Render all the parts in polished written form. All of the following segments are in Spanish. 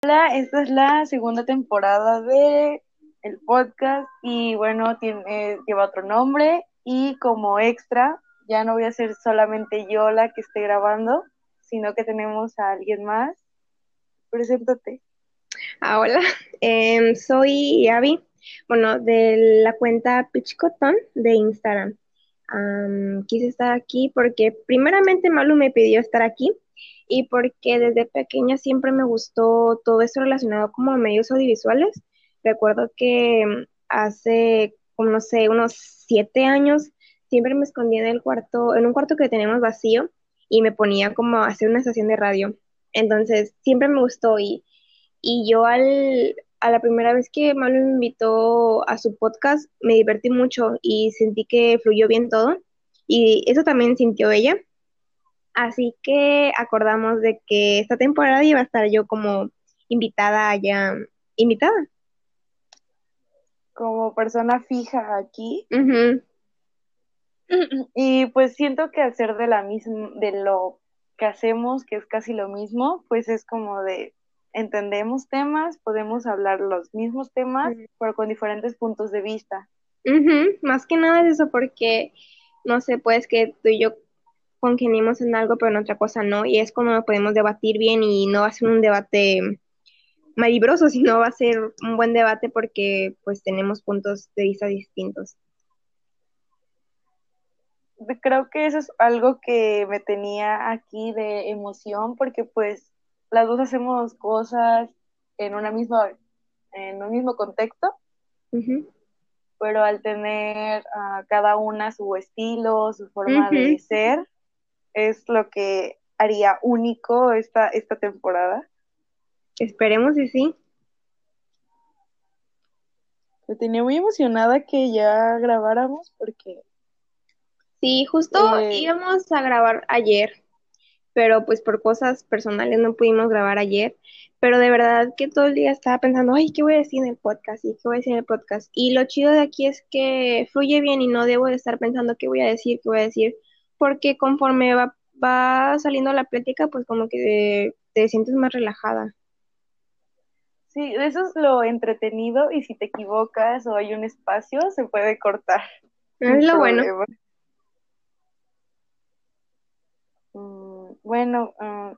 Hola, esta es la segunda temporada de el podcast y bueno, lleva otro nombre y como extra ya no voy a ser solamente yo la que esté grabando, sino que tenemos a alguien más. Preséntate. Hola, soy Abby, bueno, de la cuenta Peach Cotton de Instagram. Quise estar aquí porque primeramente Malu me pidió estar aquí y porque desde pequeña siempre me gustó todo eso relacionado como a medios audiovisuales. Recuerdo que hace, como no sé, unos 7 años, siempre me escondía en el cuarto, en un cuarto que teníamos vacío y me ponía como a hacer una estación de radio. Entonces, siempre me gustó y yo a la primera vez que Malu me invitó a su podcast, me divertí mucho y sentí que fluyó bien todo. Y eso también sintió ella. Así que acordamos de que esta temporada iba a estar yo como invitada allá. ¿Invitada? Como persona fija aquí. Ujú. Y pues siento que hacer de lo que hacemos, que es casi lo mismo, pues es como de entendemos temas, podemos hablar los mismos temas, pero con diferentes puntos de vista. Ujú. Más que nada es eso porque, no sé, pues que tú y yo congeniemos en algo, pero en otra cosa no. Y es como podemos debatir bien y no va a ser un debate malibroso, sino va a ser un buen debate porque pues tenemos puntos de vista distintos. Creo que eso es algo que me tenía aquí de emoción, porque pues las dos hacemos cosas en en un mismo contexto, Ujú. pero al tener cada una su estilo, su forma de Ujú. ser, es lo que haría único esta temporada. Esperemos y sí. Me tenía muy emocionada que ya grabáramos porque Sí, justo eh, íbamos a grabar ayer, pero pues por cosas personales no pudimos grabar ayer. Pero de verdad que todo el día estaba pensando, ay, ¿qué voy a decir en el podcast? ¿Y qué voy a decir en el podcast? Y lo chido de aquí es que fluye bien y no debo de estar pensando qué voy a decir, qué voy a decir, porque conforme va saliendo la plática, pues como que te sientes más relajada. sí, eso es lo entretenido y si te equivocas o hay un espacio, se puede cortar Es sin lo bueno. problema. Bueno,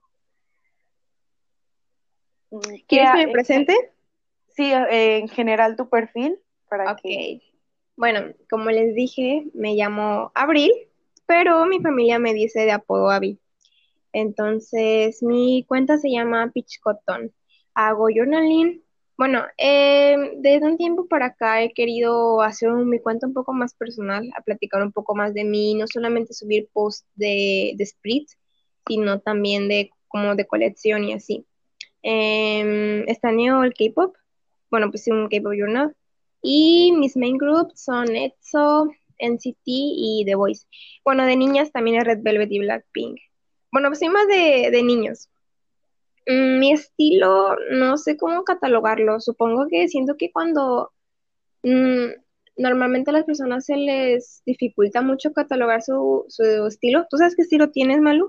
¿Quieres que me presente? sí, en general tu perfil para que... Ok. Bueno, como les dije, me llamo Abril, pero mi familia me dice de apodo Abby. Entonces, mi cuenta se llama Peach Cotton. Hago journaling. Bueno, desde un tiempo para acá he querido hacer mi cuenta un poco más personal, a platicar un poco más de mí, no solamente subir posts de split, sino también de como de colección y así. Estaneo el K-pop, bueno, pues sí, un K-pop journal. Y mis main groups son EXO, NCT y The Voice. Bueno, de niñas también es Red Velvet y Blackpink. Bueno, pues soy más de niños. Mi estilo, no sé cómo catalogarlo. Supongo que siento que cuando mm, normalmente a las personas se les dificulta mucho catalogar su estilo. ¿Tú sabes qué estilo tienes, Malu?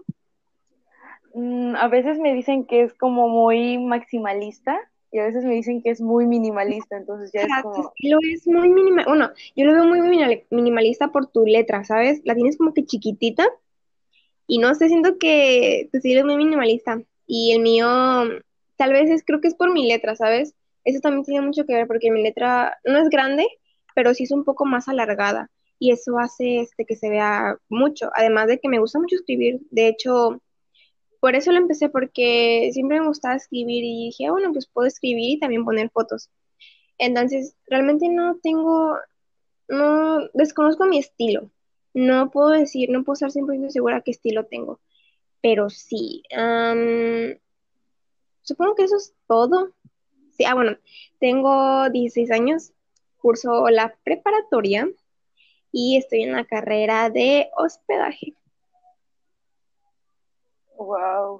A veces me dicen que es como muy maximalista y a veces me dicen que es muy minimalista, entonces ya es Sea, tu como, estilo es muy minimal. Bueno, yo lo veo muy minimalista por tu letra, ¿sabes? La tienes como que chiquitita y no sé, siento que tu estilo es muy minimalista. Y el mío, tal vez creo que es por mi letra, ¿sabes? Eso también tiene mucho que ver porque mi letra no es grande, pero sí es un poco más alargada. Y eso hace que se vea mucho. Además de que me gusta mucho escribir. De hecho, por eso lo empecé, porque siempre me gustaba escribir y dije, "Ah, bueno, pues puedo escribir y también poner fotos". Entonces, realmente no desconozco mi estilo. No puedo decir, no puedo estar 100% segura qué estilo tengo, pero sí, supongo que eso es todo. Sí, bueno, tengo 16 años, curso la preparatoria y estoy en la carrera de hospedaje. wow.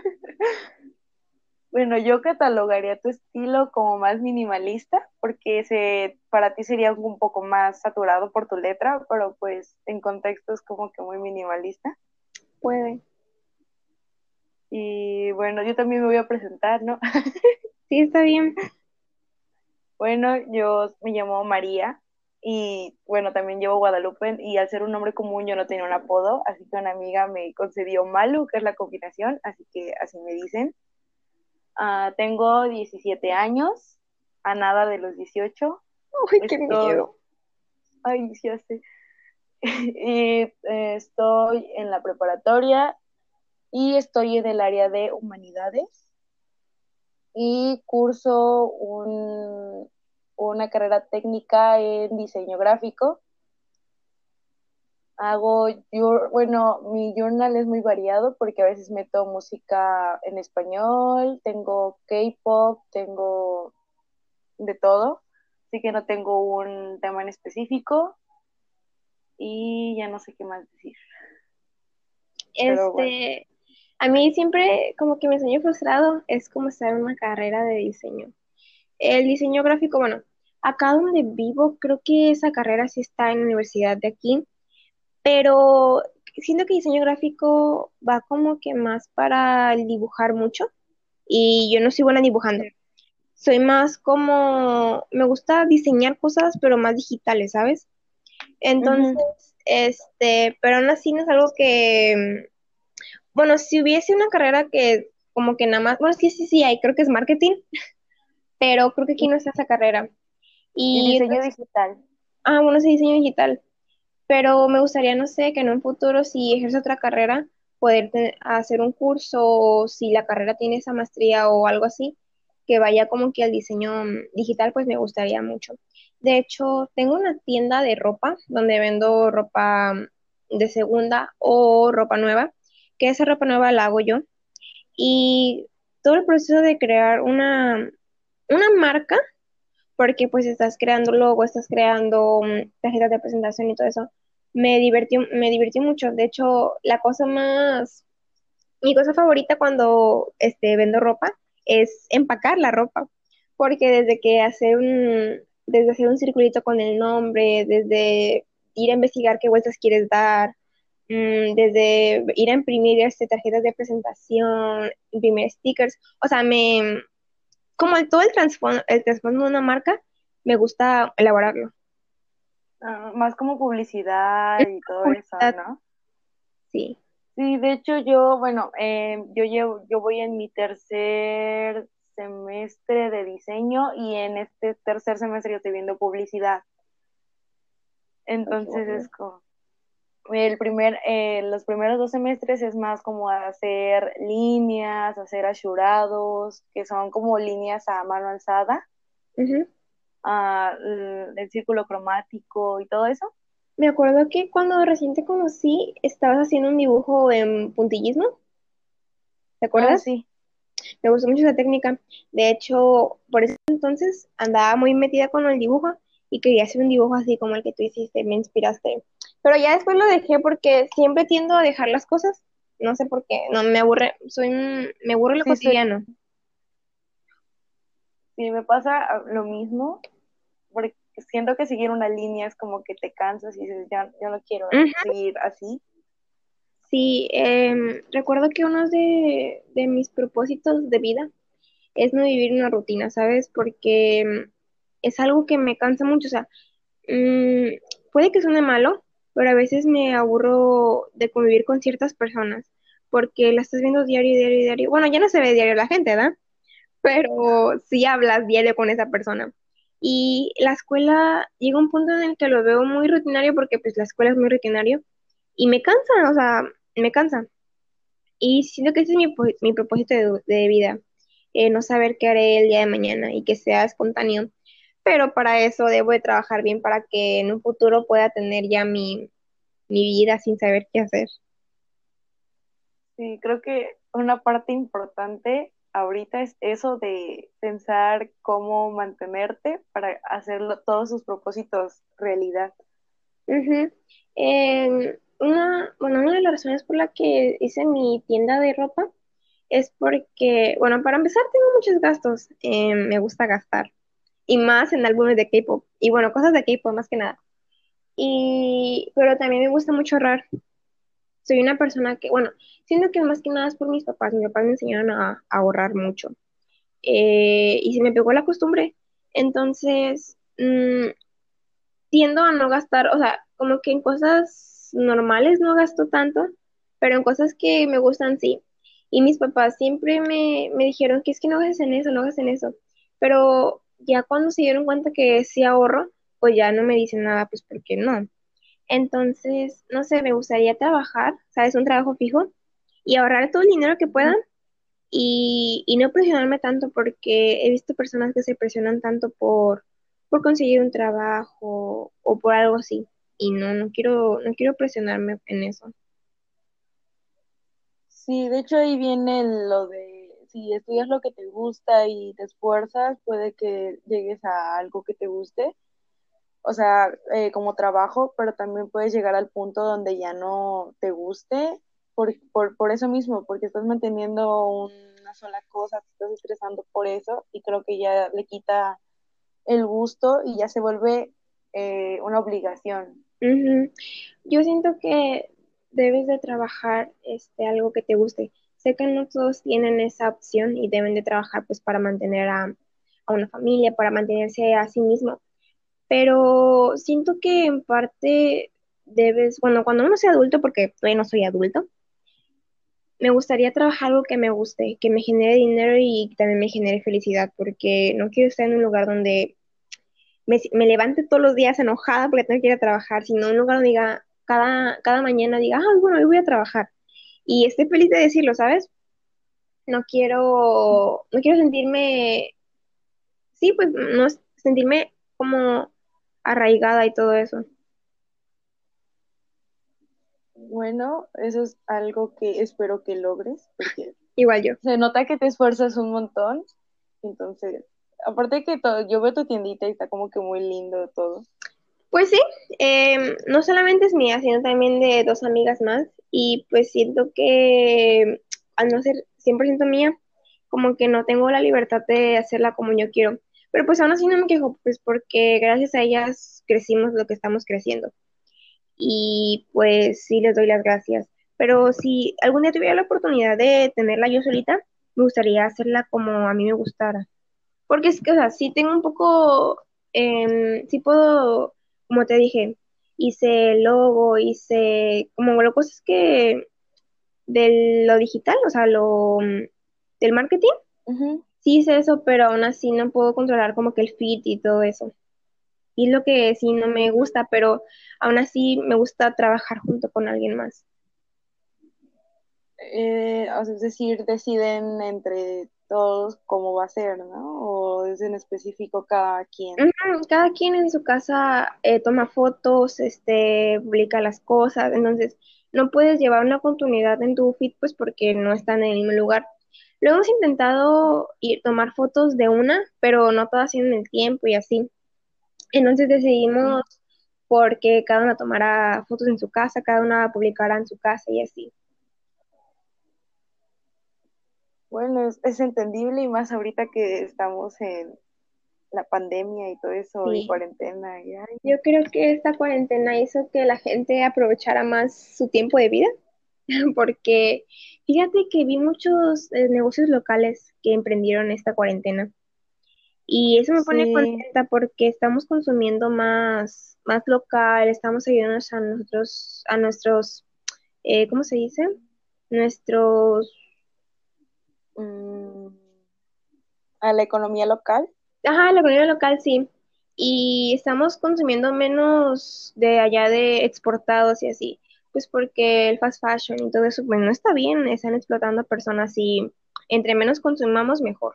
Bueno, yo catalogaría tu estilo como más minimalista, porque para ti sería un poco más saturado por tu letra, pero pues en contexto es como que muy minimalista. Puede. Y bueno, yo también me voy a presentar, ¿no? Sí, está bien. Bueno, yo me llamo María y bueno, también llevo Guadalupe y al ser un nombre común yo no tenía un apodo, así que una amiga me concedió Malu, que es la combinación, así que así me dicen. Tengo 17 años, a nada de los 18. Ay, qué Estoy, miedo. ay, ya sé. Y estoy en la preparatoria y estoy en el área de humanidades y curso una carrera técnica en diseño gráfico. Bueno, mi journal es muy variado porque a veces meto música en español, tengo K-pop, tengo de todo, así que no tengo un tema en específico y ya no sé qué más decir, pero bueno. Este, a mí siempre como que mi sueño frustrado es como estar en una carrera de diseño. El diseño gráfico, bueno, acá donde vivo, creo que esa carrera sí está en la universidad de aquí, pero siento que diseño gráfico va como que más para el dibujar mucho y yo no soy buena dibujando. Soy más como, me gusta diseñar cosas, pero más digitales, ¿sabes? Entonces, Ujú. pero aún así no es algo que, bueno, si hubiese una carrera que como que nada más, bueno, sí, sí, sí, hay, creo que es marketing, pero creo que aquí Y, no está esa carrera. y Y, diseño digital. bueno, sí, diseño digital, pero me gustaría, no sé, que en un futuro, si ejerzo otra carrera, poder hacer un curso, o si la carrera tiene esa maestría o algo así, que vaya como que al diseño digital, pues me gustaría mucho. De hecho, tengo una tienda de ropa donde vendo ropa de segunda o ropa nueva, que esa ropa nueva la hago yo. Y todo el proceso de crear una marca, porque pues estás creando logo, estás creando tarjetas de presentación y todo eso. Me divirtió mucho. De hecho, mi cosa favorita cuando vendo ropa es empacar la ropa, porque desde hacer un circulito con el nombre, desde ir a investigar qué vueltas quieres dar, desde ir a imprimir tarjetas de presentación, imprimir stickers, o sea, como todo el trasfondo de una marca, me gusta elaborarlo. Más como publicidad y todo eso, Publicidad, ¿no? sí. Sí, de hecho bueno, yo voy en mi tercer semestre de diseño y en este tercer semestre yo estoy viendo publicidad. Ay, qué Entonces bueno. es como, los primeros 2 semestres es más como hacer líneas, hacer ashurados, que son como líneas a mano alzada, Ujú. el círculo cromático y todo eso. Me acuerdo que cuando recién te conocí, estabas haciendo un dibujo en puntillismo, ¿te Ah, acuerdas? sí. Me gustó mucho esa técnica. De hecho, por ese entonces andaba muy metida con el dibujo y quería hacer un dibujo así como el que tú hiciste, me inspiraste. Pero ya después lo dejé porque siempre tiendo a dejar las cosas. No sé por qué, no me aburre, me aburre lo Sí, cotidiano. sí, me pasa lo mismo, porque siento que seguir una línea es como que te cansas y dices, ya no quiero Ujú. seguir así. Sí, recuerdo que uno de mis propósitos de vida es no vivir una rutina, ¿sabes? Porque es algo que me cansa mucho. O sea, mm, puede que suene malo, pero a veces me aburro de convivir con ciertas personas, porque la estás viendo diario, diario, diario. Bueno, ya no se ve diario la gente, ¿verdad? Pero sí hablas diario con esa persona. Y la escuela llega un punto en el que lo veo muy rutinario, porque pues la escuela es muy rutinario, y me cansa, o sea, me cansa. Y siento que ese es mi propósito de vida, no saber qué haré el día de mañana y que sea espontáneo. Pero para eso debo de trabajar bien para que en un futuro pueda tener ya mi vida sin saber qué hacer. Sí, creo que una parte importante ahorita es eso de pensar cómo mantenerte para hacerlo, todos sus propósitos realidad. Ujú. Bueno, una de las razones por la que hice mi tienda de ropa es porque, bueno, para empezar tengo muchos gastos, me gusta gastar, y más en álbumes de K-pop, y bueno, cosas de K-pop más que nada. Pero también me gusta mucho ahorrar. Soy una persona que, bueno, siento que más que nada es por mis papás. Mis papás me enseñaron a ahorrar mucho. y se me pegó la costumbre. Entonces, tiendo a no gastar, o sea, como que en cosas normales no gasto tanto, pero en cosas que me gustan sí. Y mis papás siempre me dijeron que es que no gastes en eso, no gastes en eso. Pero ya cuando se dieron cuenta que sí ahorro, pues ya no me dicen nada, pues porque no. Entonces, no sé, me gustaría trabajar, ¿sabes? Un trabajo fijo y ahorrar todo el dinero que pueda y no presionarme tanto porque he visto personas que se presionan tanto por conseguir un trabajo o por algo así. Y no quiero presionarme en eso. Sí, de hecho ahí viene lo de si estudias lo que te gusta y te esfuerzas, puede que llegues a algo que te guste, o sea, como trabajo, pero también puedes llegar al punto donde ya no te guste por eso mismo, porque estás manteniendo una sola cosa, te estás estresando por eso y creo que ya le quita el gusto y ya se vuelve una obligación. Ujú. Yo siento que debes de trabajar algo que te guste. Sé que no todos tienen esa opción y deben de trabajar pues para mantener a una familia, para mantenerse a sí mismo. Pero siento que en parte debes, bueno, cuando uno sea adulto, porque todavía no soy adulto, me gustaría trabajar algo que me guste, que me genere dinero y también me genere felicidad, porque no quiero estar en un lugar donde me levante todos los días enojada porque tengo que ir a trabajar, sino un lugar donde diga, cada mañana diga, ah, bueno, hoy voy a trabajar. Y esté feliz de decirlo, ¿sabes? No quiero sentirme, sí, pues no sentirme como arraigada y todo eso. Bueno, eso es algo que espero que logres, porque Igual yo. se nota que te esfuerzas un montón. Entonces, aparte que todo, yo veo tu tiendita y está como que muy lindo todo. Pues sí, no solamente es mía, sino también de dos amigas más y pues siento que al no ser 100% mía, como que no tengo la libertad de hacerla como yo quiero. Pero pues aún así no me quejo, pues porque gracias a ellas crecimos lo que estamos creciendo y pues sí les doy las gracias. Pero si algún día tuviera la oportunidad de tenerla yo solita, me gustaría hacerla como a mí me gustara. Porque es que, o sea, sí tengo un poco, sí puedo, como te dije, hice logo, hice como lo cosas que de lo digital, o sea, del marketing, Ujú. sí hice eso, pero aún así no puedo controlar como que el feed y todo eso. Y es lo que sí no me Mm, gusta, pero aún así me gusta trabajar junto con alguien más. o sea, es decir, deciden entre todos cómo va a ser, ¿no? O es en específico cada quien. Ujú, cada quien en su casa toma fotos, publica las cosas, entonces no puedes llevar una continuidad en tu feed pues porque no están en el mismo lugar. Lo hemos intentado ir tomar fotos de una, pero no todas tienen el tiempo y así. Entonces decidimos porque cada una tomara fotos en su casa, cada una publicara en su casa y así. Bueno, es entendible y más ahorita que estamos en la pandemia y todo eso y Sí. cuarentena y ay, Yo creo que esta cuarentena hizo que la gente aprovechara más su tiempo de vida porque fíjate que vi muchos negocios locales que emprendieron esta cuarentena y eso me pone sí, contenta porque estamos consumiendo más local, estamos ayudándonos a nosotros, a nuestros, ¿cómo se dice? Nuestros, mm, a la economía local. ajá, la economía local, sí. Y estamos consumiendo menos de allá de exportados y así, pues porque el fast fashion y todo eso, pues no está bien, están explotando a personas y entre menos consumamos, mejor.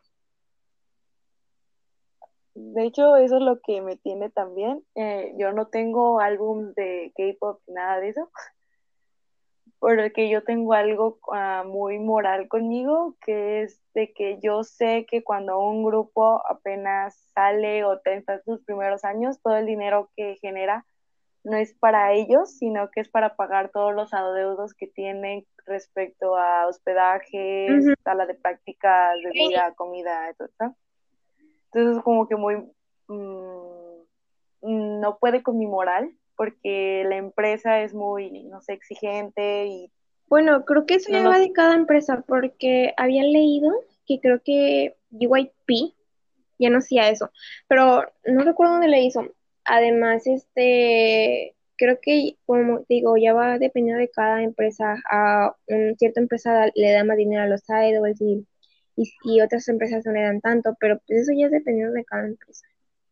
De hecho, eso es lo que me tiene también. Yo no tengo álbum de K-pop, nada de eso, porque yo tengo algo muy moral conmigo, que es de que yo sé que cuando un grupo apenas sale o está en sus primeros años, todo el dinero que genera no es para ellos, sino que es para pagar todos los adeudos que tienen respecto a hospedajes, Ujú. sala de prácticas, Sí. bebida, comida, etc. Entonces, como que muy, mm, no puede con mi moral, porque la empresa es muy, no sé, exigente y Bueno, creo que eso no ya va los... de cada empresa porque había leído que creo que JYP, ya no hacía eso, pero no recuerdo dónde le hizo. Además, creo que, como digo, ya va dependiendo de cada empresa. A una cierta empresa le da más dinero a los idols y otras empresas no le dan tanto, pero pues eso ya es dependiendo de cada empresa.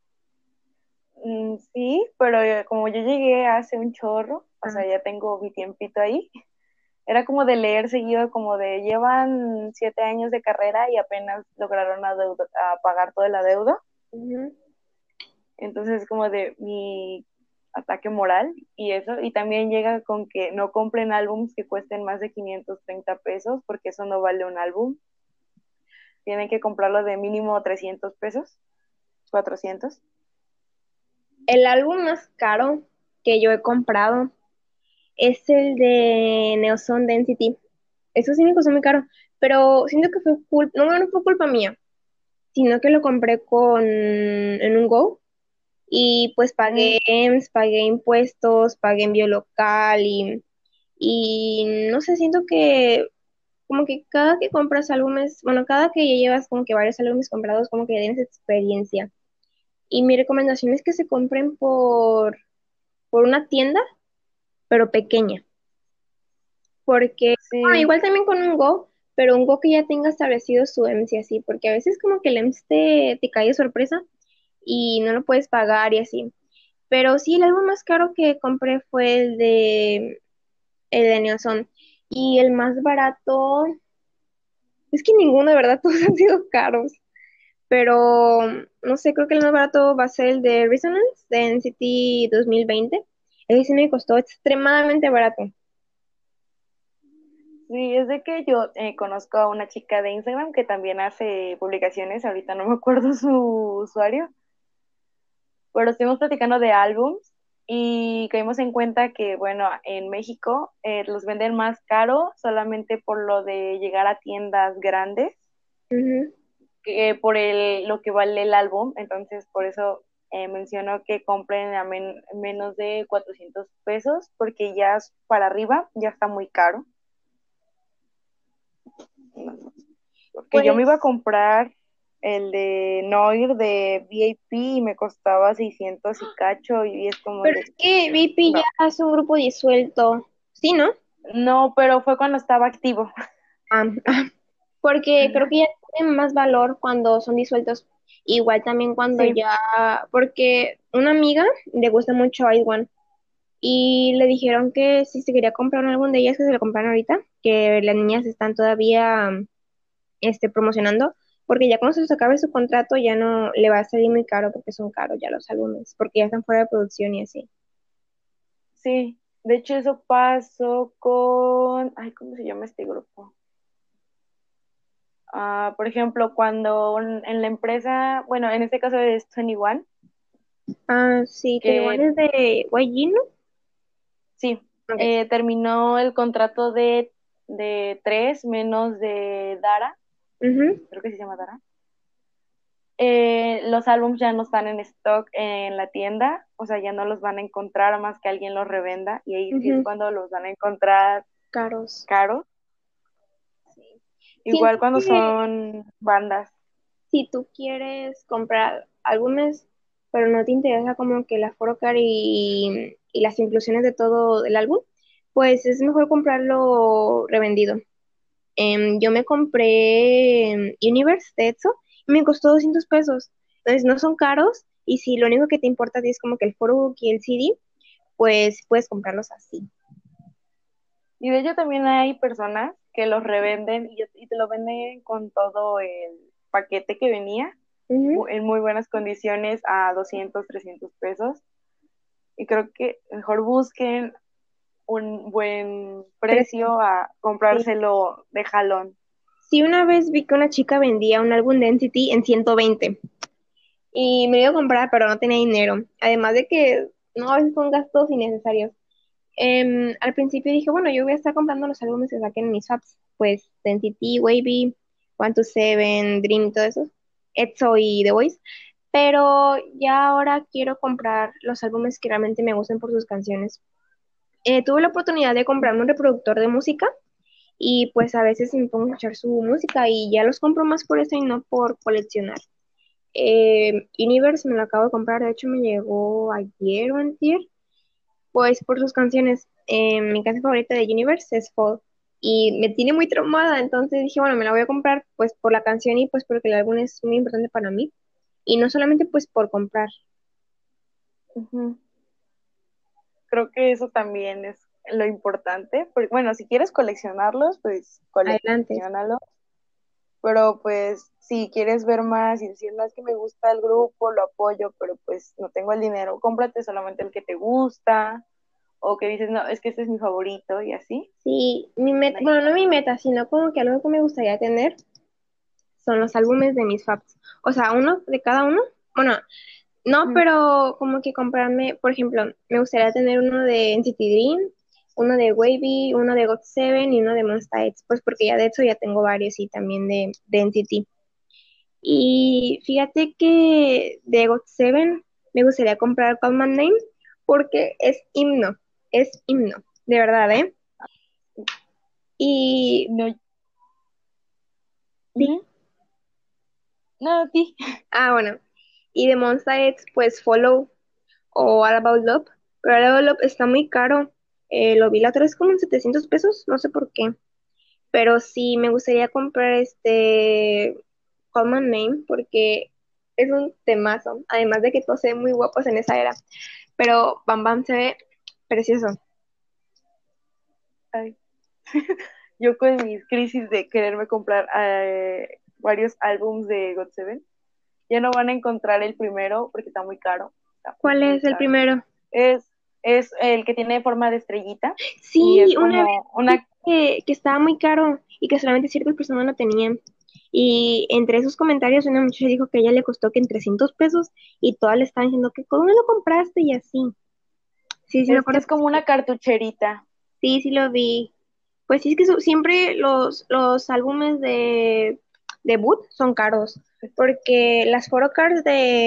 Sí, pero como yo llegué hace un chorro, o Ah, sea, ya tengo mi tiempito ahí, era como de leer seguido, como de llevan 7 años de carrera y apenas lograron a pagar toda la deuda. ujú. Entonces, como de mi ataque moral y eso. Y también llega con que no compren álbums que cuesten más de 530 pesos, porque eso no vale un álbum. Tienen que comprarlo de mínimo 300 pesos, 400. El álbum más caro que yo he comprado es el de Neoson Density. Eso sí me costó muy caro, pero siento que fue culpa, no, no fue culpa mía, sino que lo compré en un Go y pues Mm, pagué impuestos, pagué envío local y no sé, siento que como que cada que compras álbumes, bueno, cada que ya llevas como que varios álbumes comprados, como que ya tienes experiencia. Y mi recomendación es que se compren por una tienda, pero pequeña. Porque, bueno, sí, igual también con un Go, pero un Go que ya tenga establecido su EMS y así, porque a veces como que el EMS te cae de sorpresa y no lo puedes pagar y así. Pero sí, el álbum más caro que compré fue el de Neoson. Y el más barato, es que ninguno, de verdad, todos han sido caros. Pero, no sé, creo que el más barato va a ser el de Resonance, de NCT 2020. Ese sí me costó extremadamente barato. sí, es de que yo conozco a una chica de Instagram que también hace publicaciones, ahorita no me acuerdo su usuario, pero estuvimos platicando de álbums y caímos en cuenta que, bueno, en México los venden más caro solamente por lo de llegar a tiendas grandes Ujú. que por lo que vale el álbum. Entonces, por eso menciono que compren a menos de 400 pesos, porque ya para arriba ya está muy caro. Porque yo me iba a Pues comprar el de Noir de VIP y me costaba 600 y cacho y es como pero de, es que VP ya no, es un grupo disuelto. Sí, ¿no? no, pero fue cuando estaba activo. Ah, porque creo que ya tienen más valor cuando son disueltos. Igual también cuando Sí, ya, porque una amiga le gusta mucho IZ*ONE y le dijeron que si se quería comprar un álbum de ellas que se lo compraran ahorita, que las niñas están todavía promocionando, porque ya cuando se les acabe su contrato ya no le va a salir muy caro porque son caros ya los álbumes, porque ya están fuera de producción y así. sí. De hecho, eso pasó con, ay, ¿cómo se llama este grupo? Por ejemplo, cuando en la empresa, bueno, en este caso es 21, Ah, sí, que 21 es de YG, ¿no? sí, Ok. terminó el contrato de tres menos de Dara, Ujú, creo que sí se llama Dara. Los álbumes ya no están en stock en la tienda, o sea, ya no los van a encontrar a más que alguien los revenda y ahí sí es ujú, cuando los van a encontrar caros. caros, Sí. igual Siento cuando que son bandas. si tú quieres comprar álbumes, pero no te interesa como que la photocard y las inclusiones de todo el álbum, pues es mejor comprarlo revendido. Yo me compré Universe de EXO y me costó 200 pesos. Entonces no son caros y si lo único que te importa a ti es como que el photobook y el CD, pues puedes comprarlos así. Y de hecho también hay personas que los revenden y te lo venden con todo el paquete que venía Ujú. en muy buenas condiciones a 200, 300 pesos. Y creo que mejor busquen un buen Precio. precio a Sí. comprárselo de jalón. Sí, una vez vi que una chica vendía un álbum de NCT en 120 y me lo iba a comprar, pero no tenía dinero. Además de que, no, a veces son gastos innecesarios. Al principio dije, bueno, yo voy a estar comprando los álbumes que saquen en mis apps, pues NCT, Wavy, One to Seven, Dream y todo eso, EXO y The Voice. Pero ya ahora quiero comprar los álbumes que realmente me gusten por sus canciones. Tuve la oportunidad de comprarme un reproductor de música y pues a veces me pongo a escuchar su música y ya los compro más por eso y no por coleccionar. Universe me lo acabo de comprar, de hecho me llegó ayer o antier, pues por sus canciones. Mi canción favorita de Universe es Fall y me tiene muy traumada, entonces dije, bueno, me la voy a comprar pues por la canción y pues porque el álbum es muy importante para mí y no solamente pues por comprar. Ujú. Creo que eso también es lo importante. Porque, bueno, si quieres coleccionarlos, pues Adelante. coleccionalo. Pero pues si quieres ver más y decir, no es que me gusta el grupo, lo apoyo, pero pues no tengo el dinero, cómprate solamente el que te gusta. O que dices, no, es que este es mi favorito y así. Sí, mi meta, Ahí bueno, no está. mi meta, sino como que algo que me gustaría tener son los álbumes de mis faps. O sea, uno de cada uno. Bueno, no, Mm. pero como que comprarme, por ejemplo, me gustaría tener uno de NCT Dream, uno de Wavy, uno de GOT7 y uno de Monsta X, pues porque ya de hecho ya tengo varios y también de NCT. Y fíjate que de GOT7 me gustaría comprar Call My Name porque es himno, de verdad, ¿eh? Y No, sí, ujú. No, sí. bueno, y de Monsta X, pues Follow o All About Love, pero All About Love está muy caro. Lo vi la otra vez como en 700 pesos, no sé por qué. Pero sí me gustaría comprar este Common Name porque es un temazo. Además de que todos se ven muy guapos en esa era. Pero Bam Bam se ve precioso. Ay. Yo con mis crisis de quererme comprar varios álbums de GOT7, ya no van a encontrar el primero porque está muy caro. Está muy, ¿Cuál muy es el caro. primero? Es, es el que tiene forma de estrellita y Sí, es una vez como vi una. que estaba muy caro y que solamente ciertas personas lo tenían. Y entre esos comentarios una muchacha dijo que a ella le costó que en 300 pesos y todas le estaban diciendo que ¿cómo lo compraste? Y así. Sí, sí me Es que acuerdo. es como una cartucherita. Sí, sí lo vi. Pues sí, es que siempre los álbumes de debut son caros, porque las photocards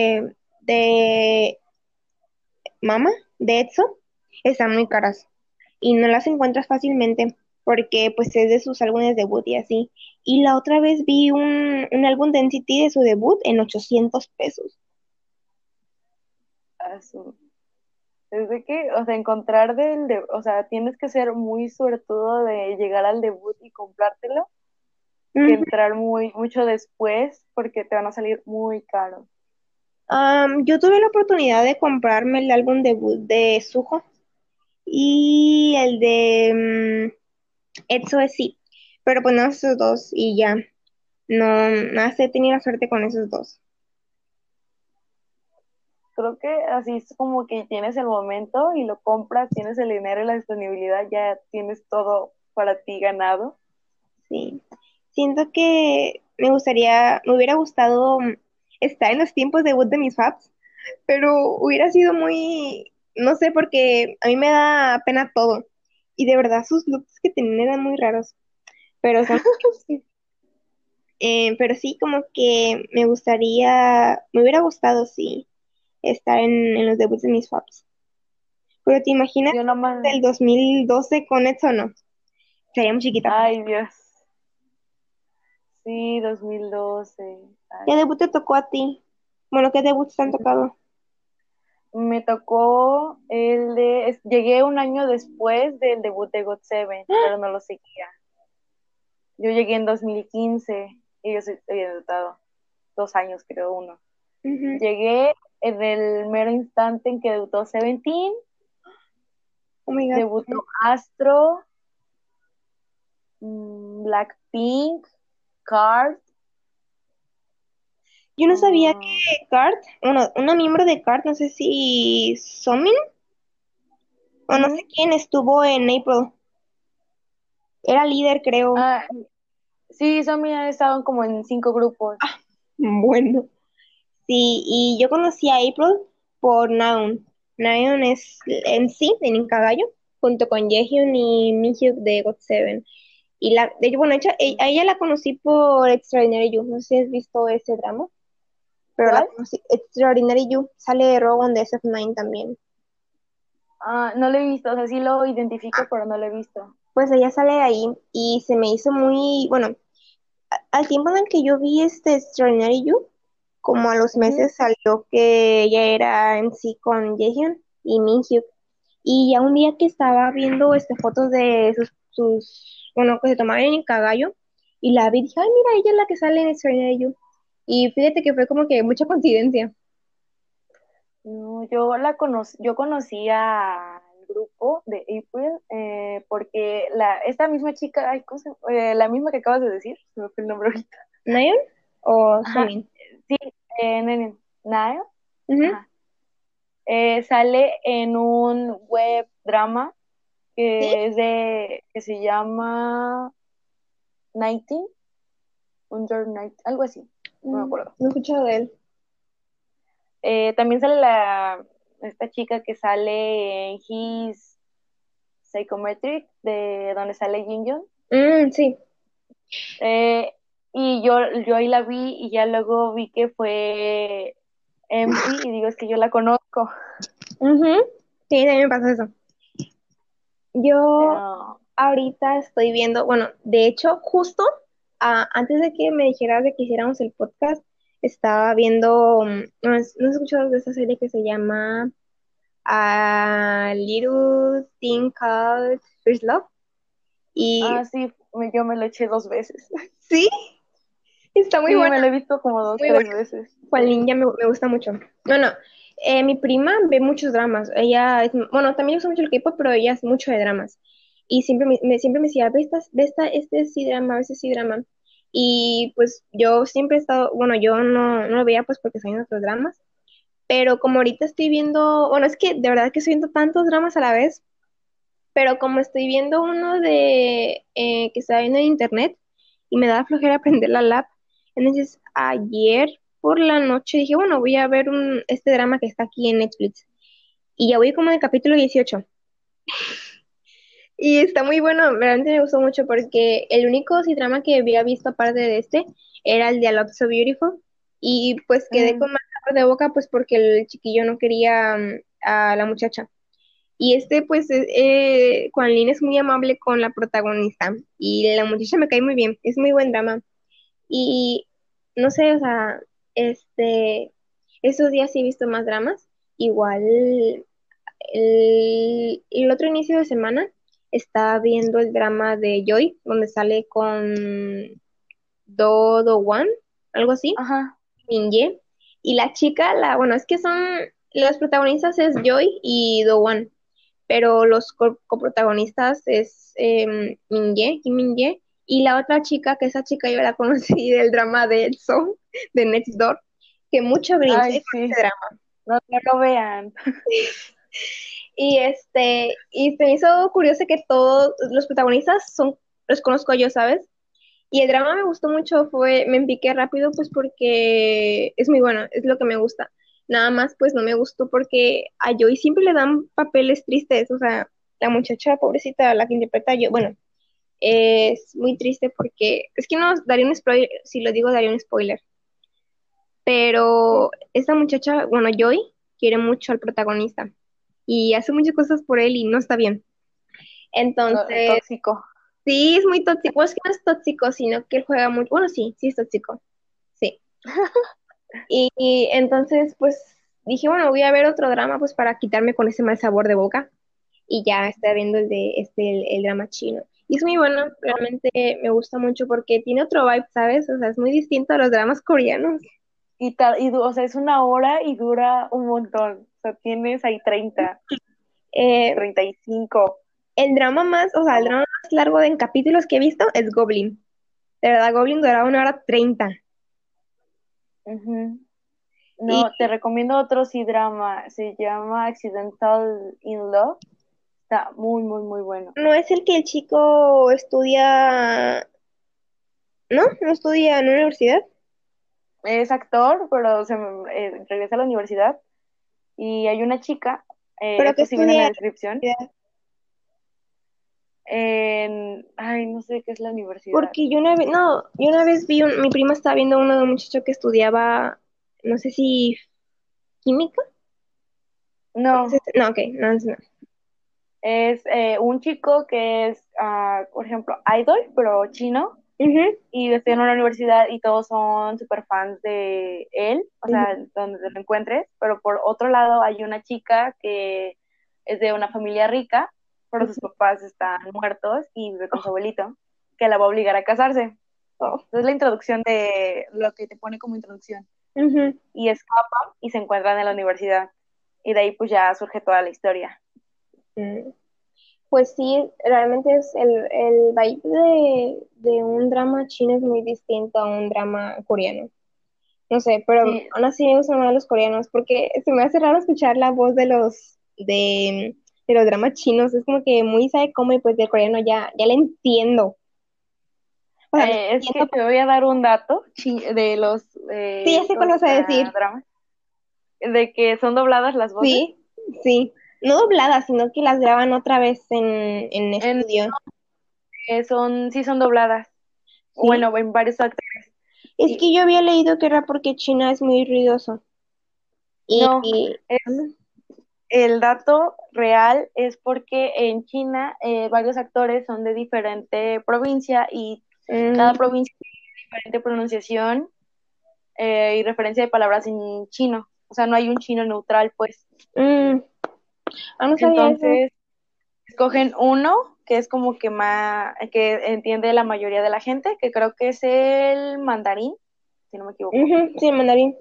de Mama, de EXO, están muy caras y no las encuentras fácilmente, porque pues es de sus álbumes debut y así. Y la otra vez vi un álbum de NCT de su debut en 800 pesos. Es de que, o sea, encontrar o sea, tienes que ser muy suertudo de llegar al debut y comprártelo, que Ujú. entrar mucho después, porque te van a salir muy caros. Yo tuve la oportunidad de comprarme el álbum debut de Suho y el de Eso es sí, pero pues no esos dos y ya. No, nada, he tenido la suerte con esos dos. Creo que así es como que tienes el momento y lo compras, tienes el dinero y la disponibilidad, ya tienes todo para ti ganado. Sí. Siento que me hubiera gustado estar en los tiempos de debut de mis faps, pero hubiera sido muy, no sé, porque a mí me da pena todo. Y de verdad sus looks que tenían eran muy raros, pero son, Sí. pero sí como que me hubiera gustado, sí, estar en los debuts de mis faps. Pero te imaginas Yo nomás, del 2012 con eso, no. Sería muy chiquita. ay Dios, sí, 2012. Ay. ¿Qué debut te tocó a ti? Bueno, ¿qué debuts te han tocado? Me tocó llegué un año después del debut de GOT7, pero no lo seguía. Yo llegué en 2015 y yo había debutado 2 años, creo, uno. Ujú. Llegué en el mero instante en que debutó Seventeen, Oh my God. debutó Astro, Blackpink, Card. Yo no sabía mm, que Cart, bueno, una miembro de Cart, no sé si Somin o no sé Ujú. quién estuvo en April. Era líder, creo. Ah, sí, Somi ha estado como en 5 grupos. Bueno. Sí, y yo conocí a April por Naeun. Naeun es MC de Ninkagallo, junto con Jaehyun y Mihyuk de GOT7. Y de hecho, bueno, a ella la conocí por Extraordinary You. No sé si has visto ese drama, pero la ¿Cuál? conocí. Extraordinary You. Sale Rowan de SF9 también. Ah, no lo he visto, o sea, sí lo identifico, pero no lo he visto. pues ella sale de ahí y se me hizo muy, bueno, al tiempo en el que yo vi este Extraordinary You, como a los Ujú. meses salió que ella era en sí con Jaehyun y Minhyuk. Y ya un día que estaba viendo fotos de bueno, que se tomaron en Cagallo, y la vi, dije, ay, mira, ella es la que sale en Extraordinary You. Y fíjate que fue como que mucha coincidencia. No, yo conocí al grupo de April porque esta misma chica, ay, la misma que acabas de decir, se me fue el nombre ahorita. ¿Nayeon o Ajá, Semin? sí, Nae, Ujú. ajá, sale en un web drama Sí. que se llama Nighting, Under Night, algo así, no me acuerdo. No he escuchado de él. También sale esta chica que sale en His Psychometric, de donde sale Jin Young. Sí. Eh, y yo ahí la vi y ya luego vi que fue MC y digo, es que yo la conozco. Ujú. Sí, también me pasó eso. Yo Ah, ahorita estoy viendo, bueno, de hecho, justo antes de que me dijeras de que hiciéramos el podcast, estaba viendo, no has escuchado de esa serie que se llama A Little Thing Called First Love. Y sí, yo me lo eché 2 veces. sí, está muy Sí, buena, me lo he visto como dos, muy tres buena. veces. Juan Sí. Ninja me gusta mucho. Bueno, mi prima ve muchos dramas. Bueno, también le gusta mucho el K-pop, pero ella es mucho de dramas. Y siempre me decía, este sí drama, este sí drama. Y pues yo siempre he estado, bueno, yo no lo veía pues porque estoy viendo otros dramas. Pero como ahorita estoy viendo, bueno, es que de verdad que estoy viendo tantos dramas a la vez, pero como estoy viendo uno que está viendo en internet y me da flojera aprender la lab, entonces ayer por la noche dije, bueno, voy a ver este drama que está aquí en Netflix. Y ya voy como en el capítulo 18. Y está muy bueno, realmente me gustó mucho porque el único sí drama que había visto aparte de este era el de A Love So Beautiful. Y pues quedé Mm. con más sabor de boca pues porque el chiquillo no quería a la muchacha. Y pues, Quan Lin es muy amable con la protagonista y la muchacha me cae muy bien, es muy buen drama. Y no sé, o sea, estos días sí he visto más dramas. Igual el otro inicio de semana estaba viendo el drama de Joy, donde sale con Do Wan, algo así, Ajá. Minye. Y la chica, bueno, es que los protagonistas es Joy y Do Wan, pero los coprotagonistas es Kim Min-ye, y la otra chica, que esa chica yo la conocí del drama de EXO, de Next Door, que mucho Ay, brinqué con sí. ese drama. No, no lo vean. Y se me hizo curioso que todos los protagonistas los conozco yo, ¿sabes? Y el drama me gustó mucho, me empiqué rápido, pues porque es muy bueno, es lo que me gusta. Nada más, pues no me gustó porque a Joy siempre le dan papeles tristes, o sea, la muchacha pobrecita, la que interpreta a Joy, bueno, es muy triste porque, es que no daría un spoiler, si lo digo daría un spoiler, pero esta muchacha, bueno, Joy, quiere mucho al protagonista y hace muchas cosas por él y no está bien. No, Entonces, tóxico. sí, es muy tóxico. Bueno, es que no es tóxico, sino que él juega mucho. Bueno, sí, sí es tóxico. Sí. Y entonces, pues, dije, bueno, voy a ver otro drama, pues, para quitarme con ese mal sabor de boca. Y ya está viendo el drama chino. Y es muy bueno, realmente me gusta mucho porque tiene otro vibe, ¿sabes? O sea, es muy distinto a los dramas coreanos. O sea, es 1 hora y dura un montón. O sea, tienes ahí 30, Eh, 35. el drama más, o sea, el drama más largo en capítulos que he visto es Goblin. De verdad, Goblin duraba 1 hora 30. Ujú. Y No, te recomiendo otro C-drama. Se llama Accidental in Love. Está muy, muy, muy bueno. no es el que el chico estudia, ¿no? No estudia en una universidad. Es actor, pero regresa a la universidad y hay una chica, Pero que esto sí viene en estudia la en descripción, la universidad. ay, no sé qué es la universidad. Porque yo una vez mi prima estaba viendo uno de un muchacho que estudiaba, no sé si química. No, No, no, ok, no, no. Es un chico que es, por ejemplo, idol, pero chino, Ujú, y estoy en una universidad y todos son super fans de él, o ujú. sea, donde te lo encuentres, pero por otro lado hay una chica que es de una familia rica, pero sus papás están muertos y vive con su abuelito, que la va a obligar a casarse. Oh, Es la introducción de lo que te pone como introducción. ujú. Y escapan y se encuentran en la universidad. Y de ahí pues ya surge toda la historia. Mm. Pues sí, realmente es el vibe de un drama chino es muy distinto a un drama coreano. No sé, pero Sí, aún así me gustan más los coreanos porque se me hace raro escuchar la voz de los dramas chinos. Es como que muy sabe cómo y pues del coreano ya le entiendo. O sea, no es entiendo, que te voy a dar un dato de los, sí, ya sé cuál vas a decir. dramas, de que son dobladas las voces. Sí, sí. No dobladas, sino que las graban otra vez en En, estudio. sí son dobladas. ¿Sí? Bueno, en varios actores. Es Y que yo había leído que era porque China es muy ruidoso. no, Y es el dato real es porque en China varios actores son de diferente provincia y cada mm, provincia tiene diferente pronunciación y referencia de palabras en chino. O sea, no hay un chino neutral, pues. mm, no sabía eso. Entonces, escogen uno que es como que más, que entiende la mayoría de la gente, que creo que es el mandarín, si no me equivoco. Ujú, sí, mandarín.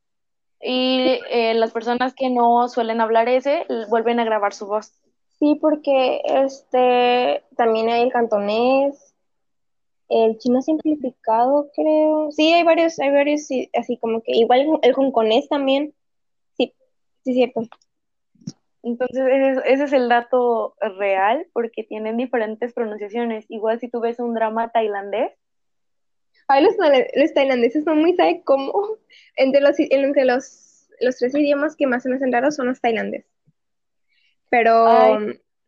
Y las personas que no suelen hablar ese, vuelven a grabar su voz. Sí, porque también hay el cantonés, el chino simplificado, creo. Sí, hay varios, sí, así como que igual el hongkonés también. Sí, sí, cierto. Entonces, ese es el dato real, porque tienen diferentes pronunciaciones. Igual si tú ves un drama tailandés, Ay, los tailandeses son muy, ¿sabe cómo? Entre los tres idiomas que más se me hacen raros son los tailandeses. Pero ay,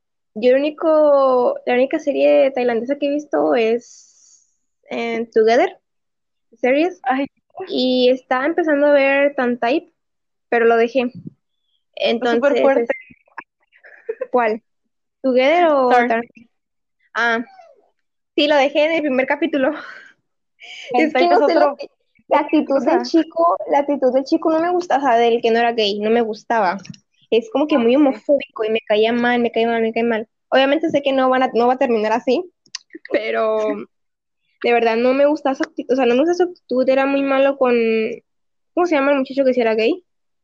la única serie tailandesa que he visto es Together Series ay, y estaba empezando a ver Tantype, pero lo dejé. súper Entonces, fuerte. ¿cuál? ¿Together o Sorry, Ah, sí, lo dejé en el primer capítulo. Es que Type no es sé, otro, otra cosa. la actitud del chico no me gusta, o sea, del que no era gay, no me gustaba. Es como que Ah, muy sí. homofóbico y me caía mal, me caía mal, me caía mal. Obviamente sé que no va a terminar así, pero de verdad no me gusta su actitud, o sea, no me gusta su actitud, era muy malo con, ¿cómo se llama el muchacho que sí era gay?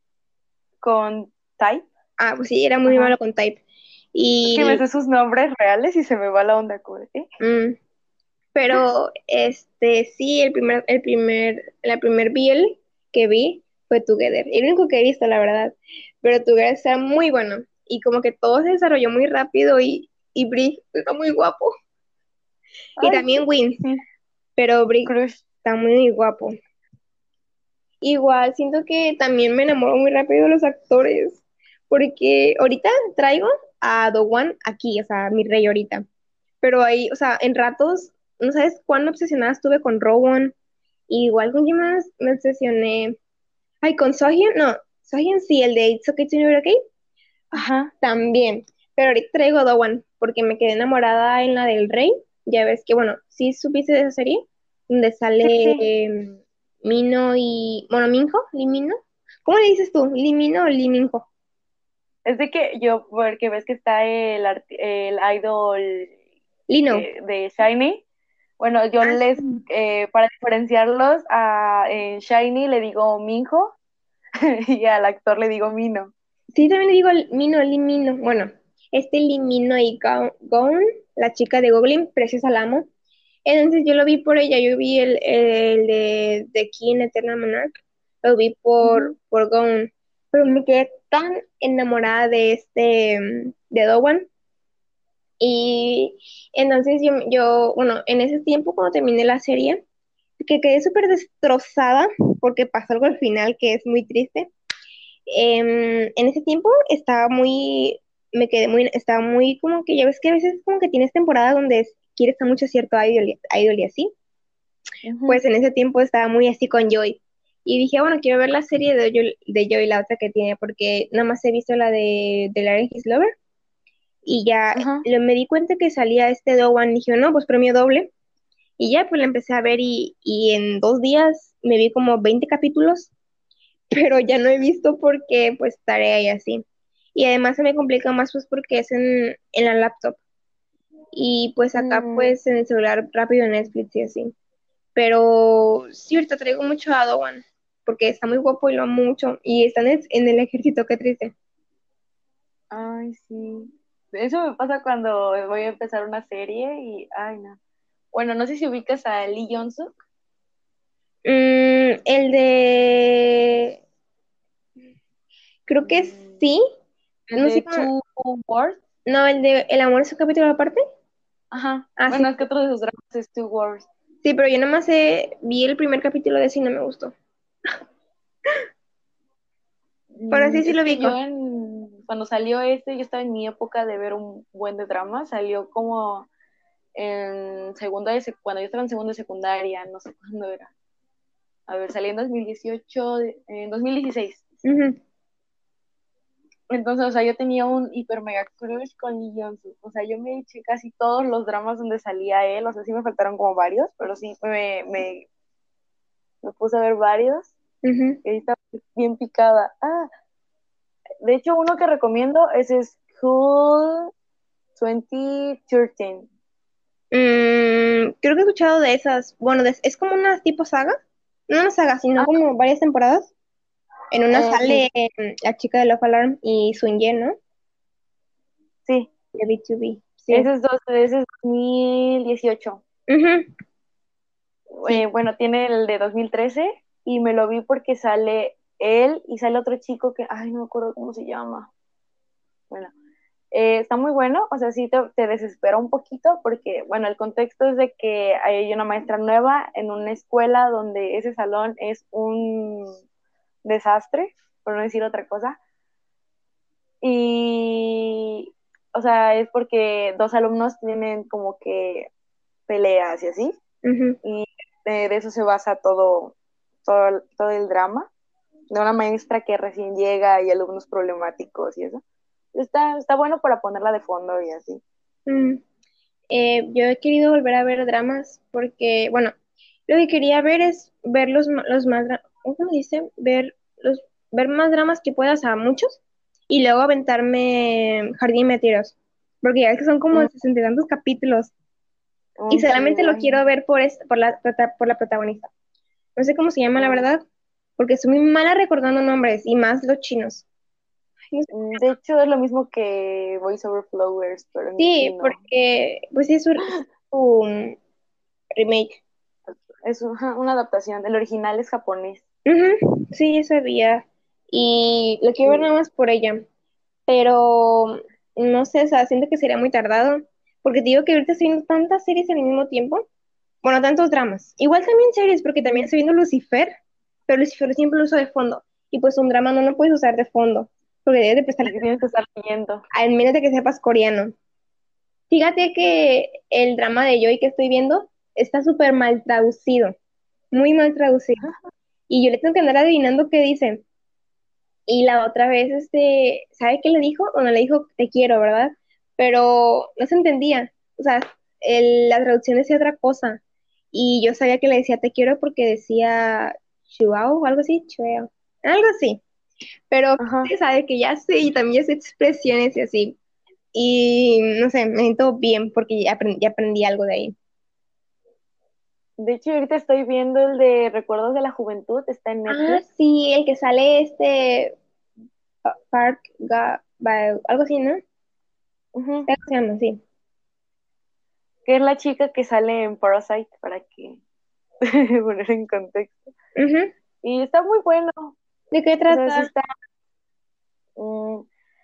Con Type. Ah, pues sí, era muy Ajá. malo con Type. Es que me Y, sé sus nombres reales y se me va la onda, ¿eh? mm, pero sí, la primer BL que vi fue Together. El único que he visto, la verdad. Pero Together está muy bueno. Y como que todo se desarrolló muy rápido y Brie está muy guapo. Y Ay, también Win, sí, pero Brie crush. está muy guapo. Igual, siento que también me enamoro muy rápido de los actores. Porque ahorita traigo a The One aquí, o sea, mi rey ahorita. Pero ahí, o sea, en ratos, no sabes cuán obsesionada estuve con Rowan. Igual con quién más me obsesioné. Ay, con Sohyun, no, Sohyun sí, el de It's Okay to Be Okay, Ajá. también. Pero ahorita traigo Dowan, porque me quedé enamorada en la del Rey. Ya ves que, bueno, sí supiste de esa serie, donde Sí, sale sí. Mino y, bueno, Minho, Limino. ¿Cómo le dices tú? ¿Limino o Liminho? Es de que yo, porque ves que está el idol Lino. de Shiny. Bueno, yo Ah, les, sí. para diferenciarlos, en Shiny le digo Minho y al actor le digo Mino. Sí, también le digo Mino, Limino. Bueno, Limino y Gown, la chica de Goblin, preciosa la amo. Entonces yo lo vi por ella, yo vi el de The King Eternal Monarch, lo vi Ujú. por Gown, pero me quedé tan enamorada de de Dowan. Y entonces bueno, en ese tiempo cuando terminé la serie, que quedé súper destrozada porque pasó algo al final que es muy triste. En ese tiempo estaba muy como que ya ves que a veces como que tienes temporadas donde quieres a mucho cierto idol y así. Ujú. Pues en ese tiempo estaba muy así con Joy. Y dije, bueno, quiero ver la serie de Joy, la otra que tiene, porque nada más he visto la de Larry His Lover. Y ya Ajá. me di cuenta que salía este Dowan y dije, no, pues premio doble. Y ya pues la empecé a ver y en 2 días me vi como 20 capítulos, pero ya no he visto porque pues tarea y así. Y además se me complica más pues porque es en la laptop. Y pues acá Mm, pues en el celular rápido en Netflix y así. Pero sí, ahorita traigo mucho a Dowan porque está muy guapo y lo amo mucho. Y está en el ejército, qué triste. ay, sí. Eso me pasa cuando voy a empezar una serie y, ay, no. Bueno, no sé si ubicas a Lee Jong-suk, El de... Creo que mm, sí. el No sé de cómo... Two Worlds. No, el de El amor es un capítulo aparte. Ajá. Ah, sí. Bueno, es que otro de sus dramas es Two Worlds. Sí, pero yo nomás vi el primer capítulo de ese y no me gustó. Pero sí, sí Es lo que ubico. cuando salió este, yo estaba en mi época de ver un buen de drama, salió como en cuando yo estaba en segundo de secundaria, no sé cuándo era. A ver, salió en 2018, en 2016. Ujú. Entonces, o sea, yo tenía un hiper mega crush con Lee Jong-suk. O sea, yo me eché casi todos los dramas donde salía él. O sea, sí me faltaron como varios, pero sí me puse a ver varios. Ujú. Y ahí estaba bien picada. Ah, de hecho, uno que recomiendo es School 2013. Creo que he escuchado de esas. Bueno, es como una tipo saga. No una saga, sino Ah, como varias temporadas. En una sí, sale la chica de Love Alarm y Sun Ye, ¿no? sí. De B2B. Sí. Ese es 2018. Ujú. Sí. Bueno, tiene el de 2013 y me lo vi porque sale él y sale otro chico que, ay, no me acuerdo cómo se llama. Bueno, está muy bueno, o sea, sí te desespera un poquito porque, bueno, el contexto es de que hay una maestra nueva en una escuela donde ese salón es un desastre, por no decir otra cosa. Y, o sea, es porque dos alumnos tienen como que peleas y así, Ujú. y de eso se basa todo el drama, de una maestra que recién llega y alumnos problemáticos y eso. Está bueno para ponerla de fondo y así. Mm. Yo he querido volver a ver dramas porque, bueno, lo que quería ver es ver los más, ¿cómo se dice? Ver más dramas que puedas a muchos y luego aventarme Jardín de Mentiras, porque ya es que son como Mm, 60 y tantos capítulos y uy, sí, solamente lo ay, quiero ver por la protagonista. No sé cómo se llama, la no. verdad, porque soy muy mala recordando nombres y más los chinos. Ay, no sé. De hecho, es lo mismo que Voice Over Flowers, pero en Sí, chino. porque pues sí, es un remake. Es una adaptación. El original es japonés. Ujú, sí, yo sabía. Y lo quiero ver Sí. nada más por ella. Pero no sé, o sea, siento que sería muy tardado. Porque te digo que ahorita estoy viendo tantas series al mismo tiempo. Bueno, tantos dramas. Igual también series, porque también Ujú. estoy viendo Lucifer. Pero Lucifer siempre lo uso de fondo. Y pues un drama no lo puedes usar de fondo. Porque debes de prestar, Porque tienes que estar leyendo. al menos de que sepas coreano. Fíjate que el drama de Joy que estoy viendo está súper mal traducido. Muy mal traducido. Y yo le tengo que andar adivinando qué dice. Y la otra vez, ¿sabe qué le dijo? O no le dijo te quiero, ¿verdad? Pero no se entendía. O sea, la traducción decía otra cosa. Y yo sabía que le decía te quiero porque decía chuao o algo así, chuao, algo así. Pero Ajá. usted sabe que ya sé y también sé expresiones y así. Y no sé, me siento bien porque ya aprendí algo de ahí. De hecho, ahorita estoy viendo el de Recuerdos de la Juventud, está en Ah, Netflix. sí, el que sale Park, algo así, ¿no? Ujú. ¿Cómo se llama? Sí. Que es la chica que sale en Parasite, para que poner en contexto. Ujú. Y está muy bueno. ¿De qué O sea, sí trata? está. mm,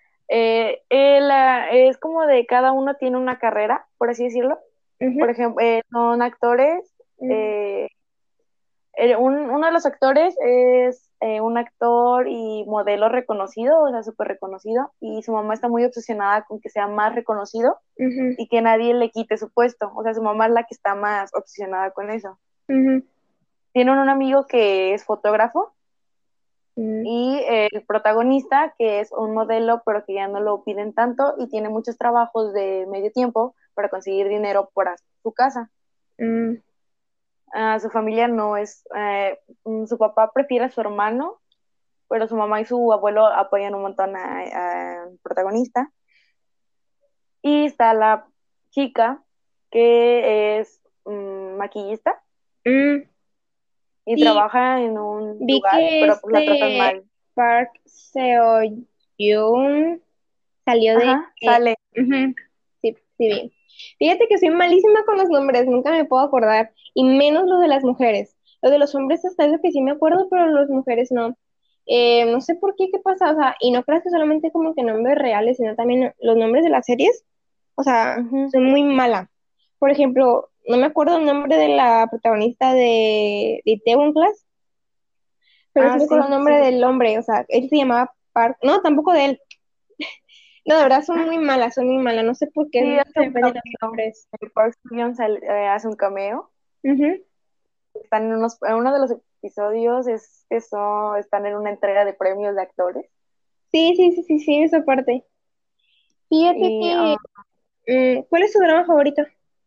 es como de cada uno tiene una carrera, por así decirlo. Ujú, Por ejemplo, son actores. ujú, eh, Uno de los actores es un actor y modelo reconocido, o sea, súper reconocido, y su mamá está muy obsesionada con que sea más reconocido ujú, y que nadie le quite su puesto. O sea, su mamá es la que está más obsesionada con eso. ujú, Tienen un amigo que es fotógrafo Mm, Y el protagonista, que es un modelo, pero que ya no lo piden tanto y tiene muchos trabajos de medio tiempo para conseguir dinero para su casa. mm, Su familia no es, su papá prefiere a su hermano, pero su mamá y su abuelo apoyan un montón al protagonista. Y está la chica que es maquillista mm. y Sí, trabaja en un vi lugar, que pero pues la tratan este mal. Park Seo-joon salió de... Ajá, sale. ujú, sí, sí vi. Fíjate que soy malísima con los nombres, nunca me puedo acordar, y menos los de las mujeres. Los de los hombres hasta eso que sí me acuerdo, pero los mujeres no. No sé por qué, qué pasa, o sea, y no creas que solamente como que nombres reales, sino también los nombres de las series, o sea, Ujú. soy muy mala. Por ejemplo, no me acuerdo el nombre de la protagonista de Itaewon Class, pero sí Ah, me acuerdo el sí, nombre sí. del hombre, o sea, él se llamaba Park, no, tampoco de él. No, de verdad son muy malas, no sé por qué, Sí, nunca se hace me un aprenden los cameo. nombres. El Park Seo-joon hace un cameo. Ujú. Están en uno de los episodios es eso, están en una entrega de premios de actores. Sí, sí, sí, sí, sí, esa parte. Fíjate Y que, ¿cuál es tu drama favorito?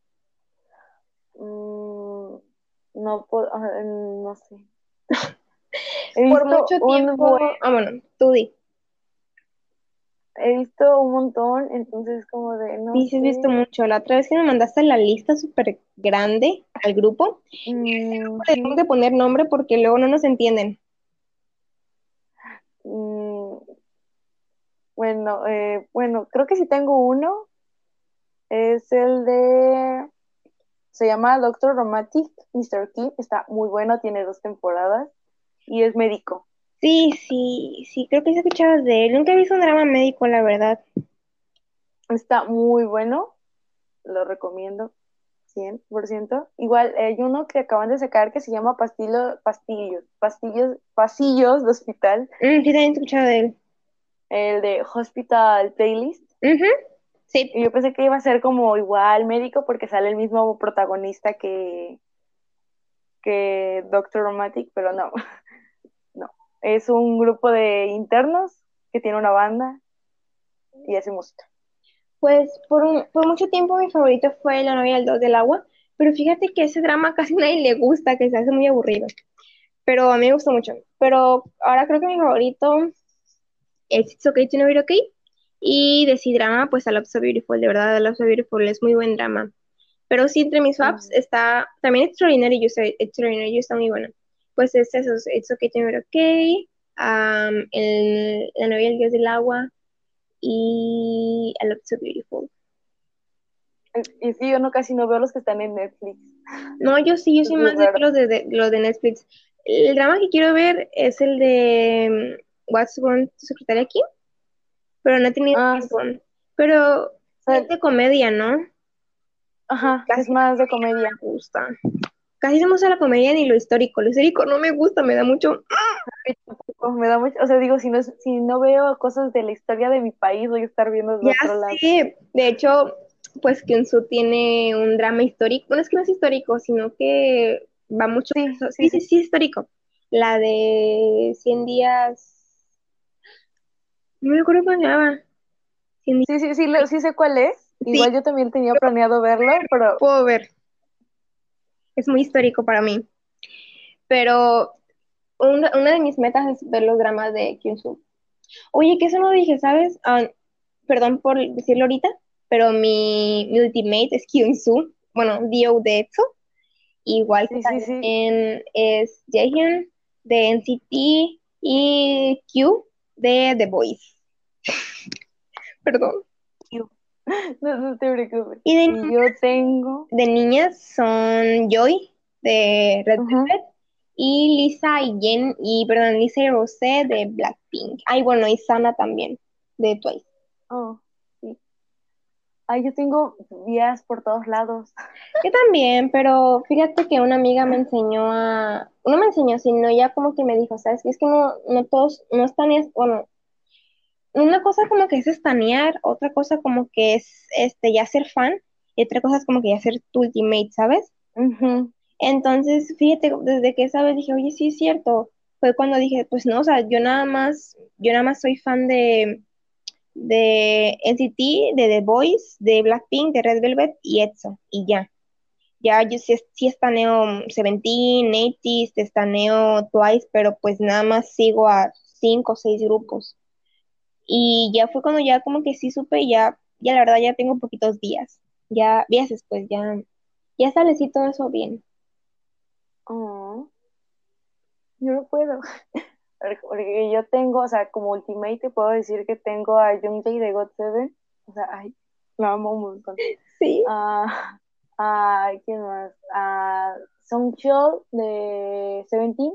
mm, no puedo, no sé. He Por visto mucho un tiempo, buen, bueno, tú di. he visto un montón, entonces como de, no Sí, sí, has visto sé. mucho. La otra vez que me mandaste la lista súper grande al grupo, le tengo Sí. que poner nombre porque luego no nos entienden. mm, bueno, creo que sí tengo uno. Es el de, se llama Doctor Romantic, Mr. King. Está muy bueno, tiene 2 temporadas y es médico. Sí, sí, sí, creo que se escuchado de él. Nunca he visto un drama médico, la verdad. Está muy bueno, lo recomiendo 100%. Igual hay uno que acaban de sacar que se llama Pasillos de Hospital, Sí, también he escuchado de él. el de Hospital Playlist. Ujú, sí, Y yo pensé que iba a ser como igual médico porque sale el mismo protagonista que Doctor Romantic, pero no, no. Es un grupo de internos que tiene una banda y hace música. pues por mucho tiempo mi favorito fue La novia del 2 del agua, pero fíjate que ese drama casi a nadie le gusta, que se hace muy aburrido, pero a mí me gustó mucho. Pero ahora creo que mi favorito es It's Okay to Not Be Okay, y de sí drama, pues I Love So Beautiful, de verdad, I Love So Beautiful es muy buen drama. Pero sí, entre mis faps Mm. está también Extraordinary You está muy bueno. Pues es eso, It's Okay to Not Be Okay, La novia del dios del agua y I Love So Beautiful. Y sí, yo no casi no veo los que están en Netflix. No, yo Es soy muy más de raro. los de Netflix. El drama que quiero ver es el de What's Wrong to Secretary Kim, pero no he tenido Ah, tiempo. Pero es sal- de comedia, ¿no? ajá, es Casi no más de comedia. me gusta. Casi no me gusta la comedia ni lo histórico. Lo histórico no me gusta, me da mucho. Ay, tampoco me da mucho, o sea, digo, si no veo cosas de la historia de mi país, voy a estar viendo de Ya otro lado. sé. De hecho, pues Kyunsu tiene un drama histórico. Bueno, es que no es histórico, sino que va mucho. Sí, sí, Sí, sí. sí, sí, histórico. La de 100 días. No me acuerdo cómo se llama. 100 días. Sí, sí, sí, sí sé cuál es. Sí, Igual yo también tenía planeado verlo, pero puedo ver. Es muy histórico para mí. Pero una de mis metas es ver los dramas de Kyunsu. Oye, que eso no dije, ¿sabes? Perdón por decirlo ahorita, pero mi ultimate es Kyunsu. Bueno, Dio de EXO. Igual que sí, sí, sí. también es Jaehyun de NCT y Q de The Boys. Perdón. Iu. No, no te preocupes. Y Y yo tengo. de niñas son Joy de Red Ujú. Velvet y Lisa y perdón, Lisa y Rosé de Blackpink. Ay, bueno, y Sana también de Twice. Oh, sí. Ay, yo tengo vías por todos lados. Yo también, pero fíjate que una amiga me enseñó no me enseñó, sino ya como que me dijo, ¿sabes? Es que no todos, no están, bueno, una cosa como que es estanear, otra cosa como que es ya ser fan, y otra cosa es como que ya ser tu ultimate, ¿sabes? Ujú. Entonces, fíjate, desde que esa vez dije, oye, sí es cierto, fue cuando dije, pues no, o sea, yo nada más soy fan de NCT, de The Boys, de Blackpink, de Red Velvet y EXO, y ya. Ya yo sí estaneo Seventeen, ATEEZ, estaneo Twice, pero pues nada más sigo a 5 o 6 grupos. Y ya fue cuando ya como que sí supe, ya la verdad ya tengo poquitos días. Ya, días después, ya establecí todo eso bien. Oh, yo no puedo. Porque yo tengo, o sea, como Ultimate te puedo decir que tengo a Jungjae de GOT7. O sea, ay, lo amo un montón. Sí. Ah, ¿quién más? Songchul de Seventeen.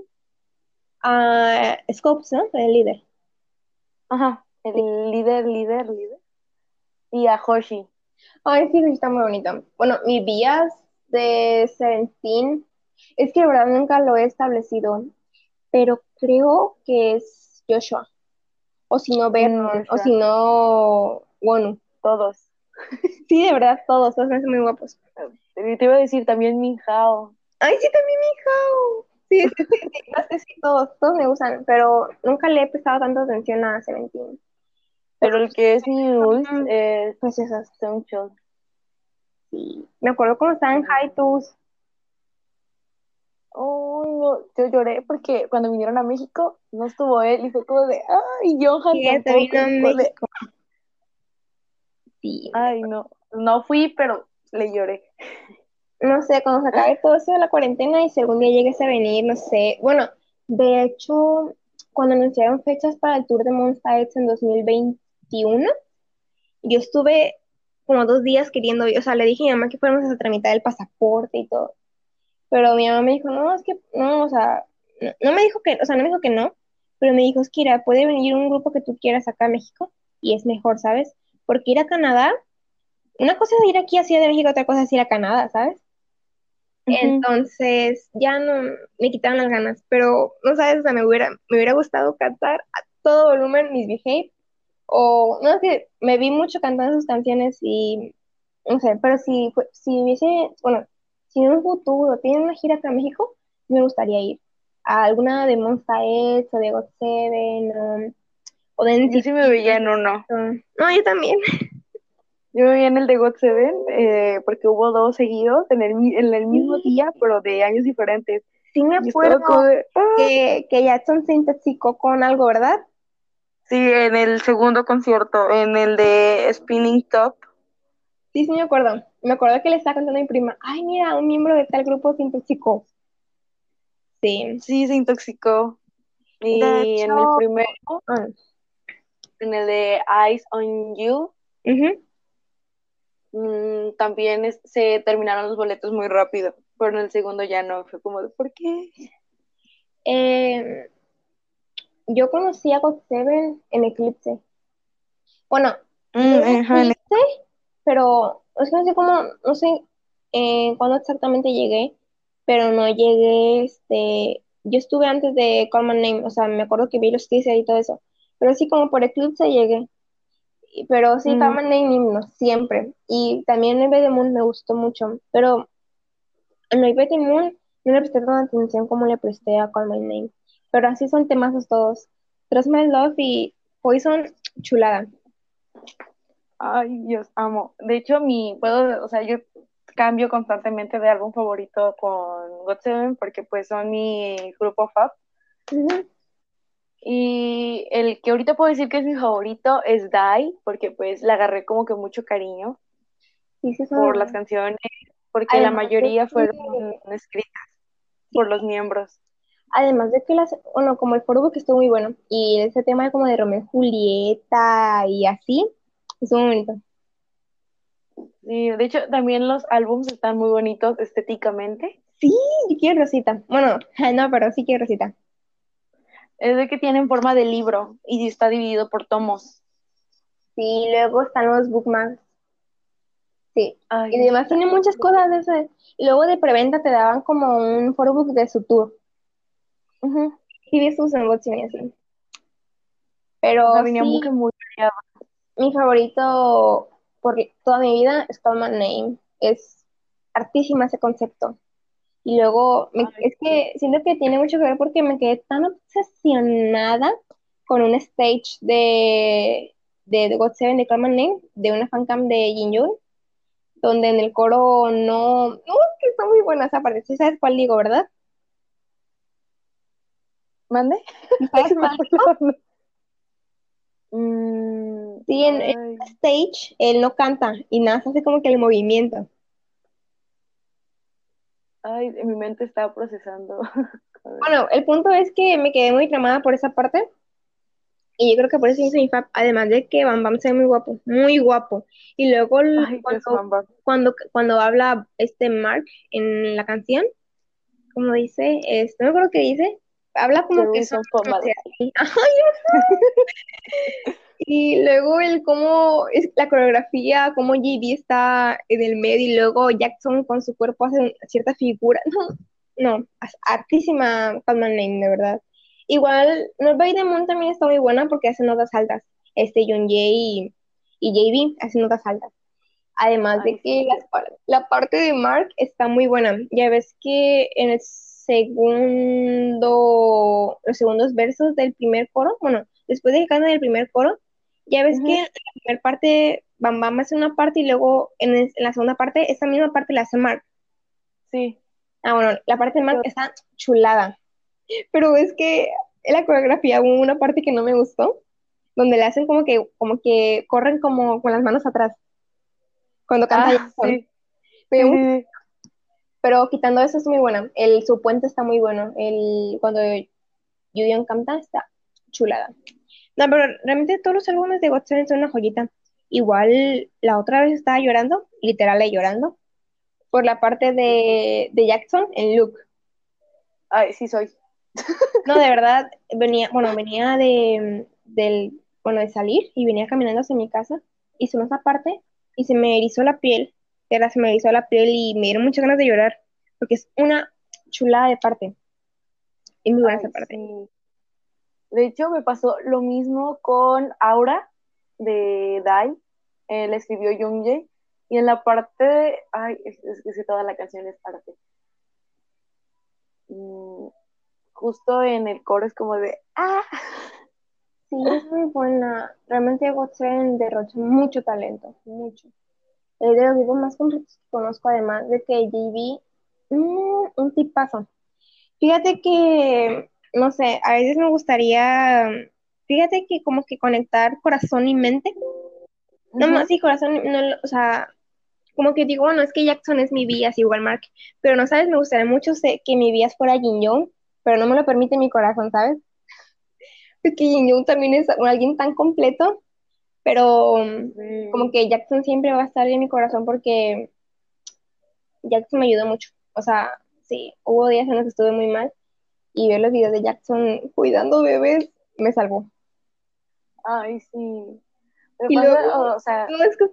Scopes, ¿no? El líder. Ajá, Sí. el líder. Y a Hoshi. Ay, sí, sí, está muy bonito. Bueno, mi bias de Seventeen, es que la verdad nunca lo he establecido, pero creo que es Joshua. O si no, Vernon, o si Joshua, no, Wonu. todos. Sí, de verdad, todos me hacen muy guapos. Te iba a decir también Minhao. Ay, sí, también mi hija. Sí, sí, sí, sí, no sé si todos me gustan, pero nunca le he prestado tanta atención a Seventeen. Pero Pero el que es mi ult son es preciosas. Songchul. Sí. Me acuerdo cuando estaba en Hightus. Uy, no, yo lloré porque cuando vinieron a México no estuvo él y fue como de, ay, Johan Que se tampoco, vino y a fue como de, México. Sí, ay, no, no fui, pero le lloré. no sé, cuando se acabe todo eso de la cuarentena y si algún día llegues a venir, no sé. Bueno, de hecho, cuando anunciaron fechas para el tour de Monsta X en 2021, yo estuve como 2 días queriendo ir. O sea, le dije a mi mamá que fuéramos a tramitar el pasaporte y todo. Pero mi mamá me dijo, no, es que no, o sea, no me dijo que, o sea, no me dijo que no, pero me dijo, es que mira, puede venir un grupo que tú quieras acá a México y es mejor, ¿sabes? Porque ir a Canadá, una cosa es ir aquí a Ciudad de México, otra cosa es ir a Canadá, ¿sabes? Ujú. Entonces ya no me quitaron las ganas, pero no sabes, o sea, me hubiera gustado cantar a todo volumen mis Behave, o no, es que me vi mucho cantando sus canciones y no sé, pero si hubiese, bueno, si en un futuro tienen una gira acá en México, me gustaría ir a alguna de Monsta X o de GOT7 o de Yo sí me veía NCT. en uno. No, yo también. Yo me veía en el de GOT7 porque hubo dos seguidos en el mismo Sí, día, pero de años diferentes. sí me Y acuerdo estaba como de, que Jackson se intoxicó con algo, ¿verdad? sí, en el segundo concierto, en el de Spinning Top. Sí, sí me acuerdo. Me acuerdo que le estaba contando a mi prima, ay, mira, un miembro de tal grupo se intoxicó. Sí. Sí, se intoxicó. De Y en el hecho, primero, ah, en el de Eyes on You, ujú. también se terminaron los boletos muy rápido, pero en el segundo ya no, fue como de, ¿por qué? Eh, yo conocí a GOT7 en Eclipse. Bueno, llegué a Ajá, Eclipse, pero es que no sé cómo, no sé cuándo exactamente llegué, pero no llegué, yo estuve antes de Call My Name, o sea, me acuerdo que vi los teasers y todo eso, pero sí como por Eclipse llegué. Pero sí, mm, Call My Name himno, siempre. Y también el the Moon me gustó mucho, pero en el the Moon no le presté tanta atención como le presté a Call My Name. Pero así son temazos todos. Trust My Love y Poison, chulada. ay, Dios, amo. De hecho, o sea, yo cambio constantemente de álbum favorito con GOT7 porque pues son mi grupo fab. Ujú. Y el que ahorita puedo decir que es mi favorito es Die, porque pues le agarré como que mucho cariño Sí, sí, por las son. canciones, porque la Además de mayoría que, fueron escritas sí, por los miembros. además de que bueno, como el foro que estuvo muy bueno, y ese tema como de Romeo y Julieta y así, estuvo muy bonito. Sí, de hecho, también los álbums están muy bonitos estéticamente. Sí, yo quiero Rosita. Bueno, no, pero sí quiero Rosita. Es de que tienen forma de libro y está dividido por tomos. Sí, luego están los bookmarks. Sí. Y Ay, además tiene muchas cosas de eso. Y luego de preventa te daban como un photobook de su tour. ujú. Sí, vi sus unboxing y así. Ajá, Pero venía muy, sí, muy variado. mi favorito por toda mi vida es Call My Name. Es artísima ese concepto. Y luego, Ay, es que siento que tiene mucho que ver porque me quedé tan obsesionada con un stage de The God Seven de Calm and Name, de una fancam de Jin Yoon, donde en el coro no, que está muy buena esa parte. ¿Sí sabes cuál digo, verdad? ¿mande? ¿Sí sabes Se me cuál fue la digo? onda. Mm, Sí, en ay, stage él no canta y nada, se hace como que el movimiento. ay, mi mente estaba procesando. A ver. Bueno, el punto es que me quedé muy tramada por esa parte y yo creo que por eso hice mi fab, además de que Bam Bam se ve muy guapo, muy guapo. Y luego Ay, Dios, Mamba. cuando habla este Mark en la canción, como dice, no me acuerdo qué dice, habla como que Cherries son on Pop así. Ay, y luego el cómo es la coreografía, cómo GB está en el medio y luego Jackson con su cuerpo hace cierta figura. No, no, artísima Fatman Name, de verdad. Igual, No By the Moon también está muy buena porque hace notas altas. Yoon Jae y JB hacen notas altas. Además Ay, de sí, que sí. la parte de Mark está muy buena. Ya ves que en el los segundos versos del primer coro, bueno, después de que cantan el primer coro, ya ves que Ujú, en la primera parte Bam Bam hace una parte y luego en la segunda parte, esa misma parte la hace Mark. sí. Ah, bueno, la parte de Mark Yo- está chulada, pero es que en la coreografía hubo una parte que no me gustó, donde le hacen como que corren como con las manos atrás cuando canta Ah, Jackson. sí. Sí, sí, sí. Pero quitando eso es muy buena. Su puente está muy bueno. Cuando Yudion canta está chulada. No, pero realmente todos los álbumes de GOT7 son una joyita. Igual la otra vez estaba llorando, literal llorando, por la parte de Jackson en Look. Ay, sí soy. No, de verdad, venía de salir y venía caminando hacia mi casa, hice esa parte y se me erizó la piel, se me erizó la piel y me dieron muchas ganas de llorar, porque es una chulada de parte. Es muy buena esa Ay, parte. sí. De hecho, me pasó lo mismo con Aura de Dai. Él escribió Youngjae. Y en la parte de. Ay, es que sí, toda la canción es arte. Mm, justo en el coro es como de. ¡Ah! Sí, es muy buena. Realmente Gotzen derrocha mucho talento, mucho. Es de los grupos más completos que conozco, además de que JB, un tipazo. Fíjate que, no sé, a veces me gustaría, fíjate que como que conectar corazón y mente. No más, Ujú. sí, corazón, no, o sea, como que digo, bueno, es que Jackson es mi Vías, igual Mark, pero no sabes, me gustaría mucho que mi Vías fuera Jin Young, pero no me lo permite mi corazón, ¿sabes? Porque Jin Young también es alguien tan completo, pero como Sí. que Jackson siempre va a estar en mi corazón porque Jackson me ayudó mucho. O sea, sí, hubo días en los que estuve muy mal y ver los videos de Jackson cuidando bebés me salvó. Ay, sí. Me Y pasa, luego, o sea. no, es que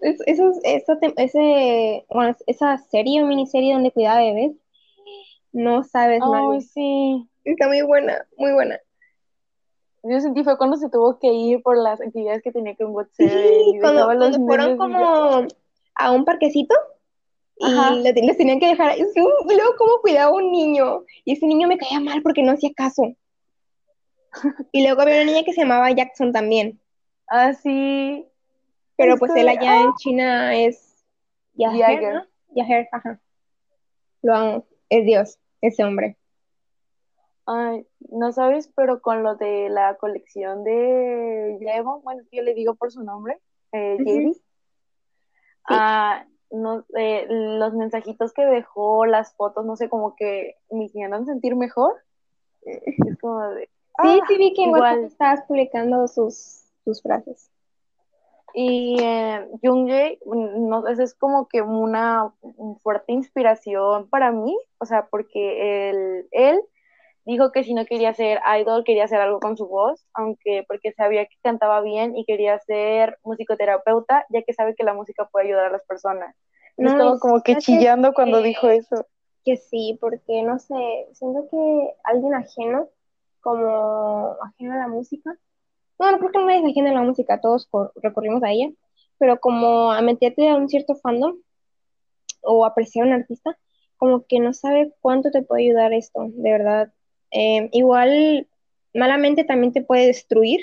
bueno, esa serie o miniserie donde cuidaba bebés, no sabes, Ay, Malu. sí. Está muy buena, muy buena. Yo sentí fue cuando se tuvo que ir por las actividades que tenía con WhatsApp Sí, y dejaba a los cuando fueron niños y yo. como a un parquecito y Ajá. les tenían que dejar ahí. Sí, y luego cómo cuidaba a un niño. Y ese niño me caía mal porque no hacía caso. Y luego había una niña que se llamaba Jackson también. Así. Pero pues él allá en Ah, China es Yaher, Jagger. ¿no? Yaher, ajá. Lo amo. Es Dios, ese hombre. Ay, no sabes, pero con lo de la colección de Jevon, bueno, yo le digo por su nombre, Ujú, JB, sí. no, los mensajitos que dejó, las fotos, no sé, como que me hicieron sentir mejor. Es como de, Sí, sí vi que en WhatsApp igual. estabas publicando sus frases. Y Jungjae, no, esa es como que una fuerte inspiración para mí, o sea, porque él dijo que si no quería ser idol, quería hacer algo con su voz, aunque porque sabía que cantaba bien y quería ser musicoterapeuta, ya que sabe que la música puede ayudar a las personas. Yo No, y estaba como que fíjate chillando cuando dijo eso. que sí, porque no sé, siento que alguien ajeno, como ajeno a la música, no, no creo que nadie es ajeno a la música, todos recurrimos a ella, pero como a meterte a un cierto fandom o apreciar a un artista, como que no sabe cuánto te puede ayudar esto, de verdad. Igual, malamente también te puede destruir,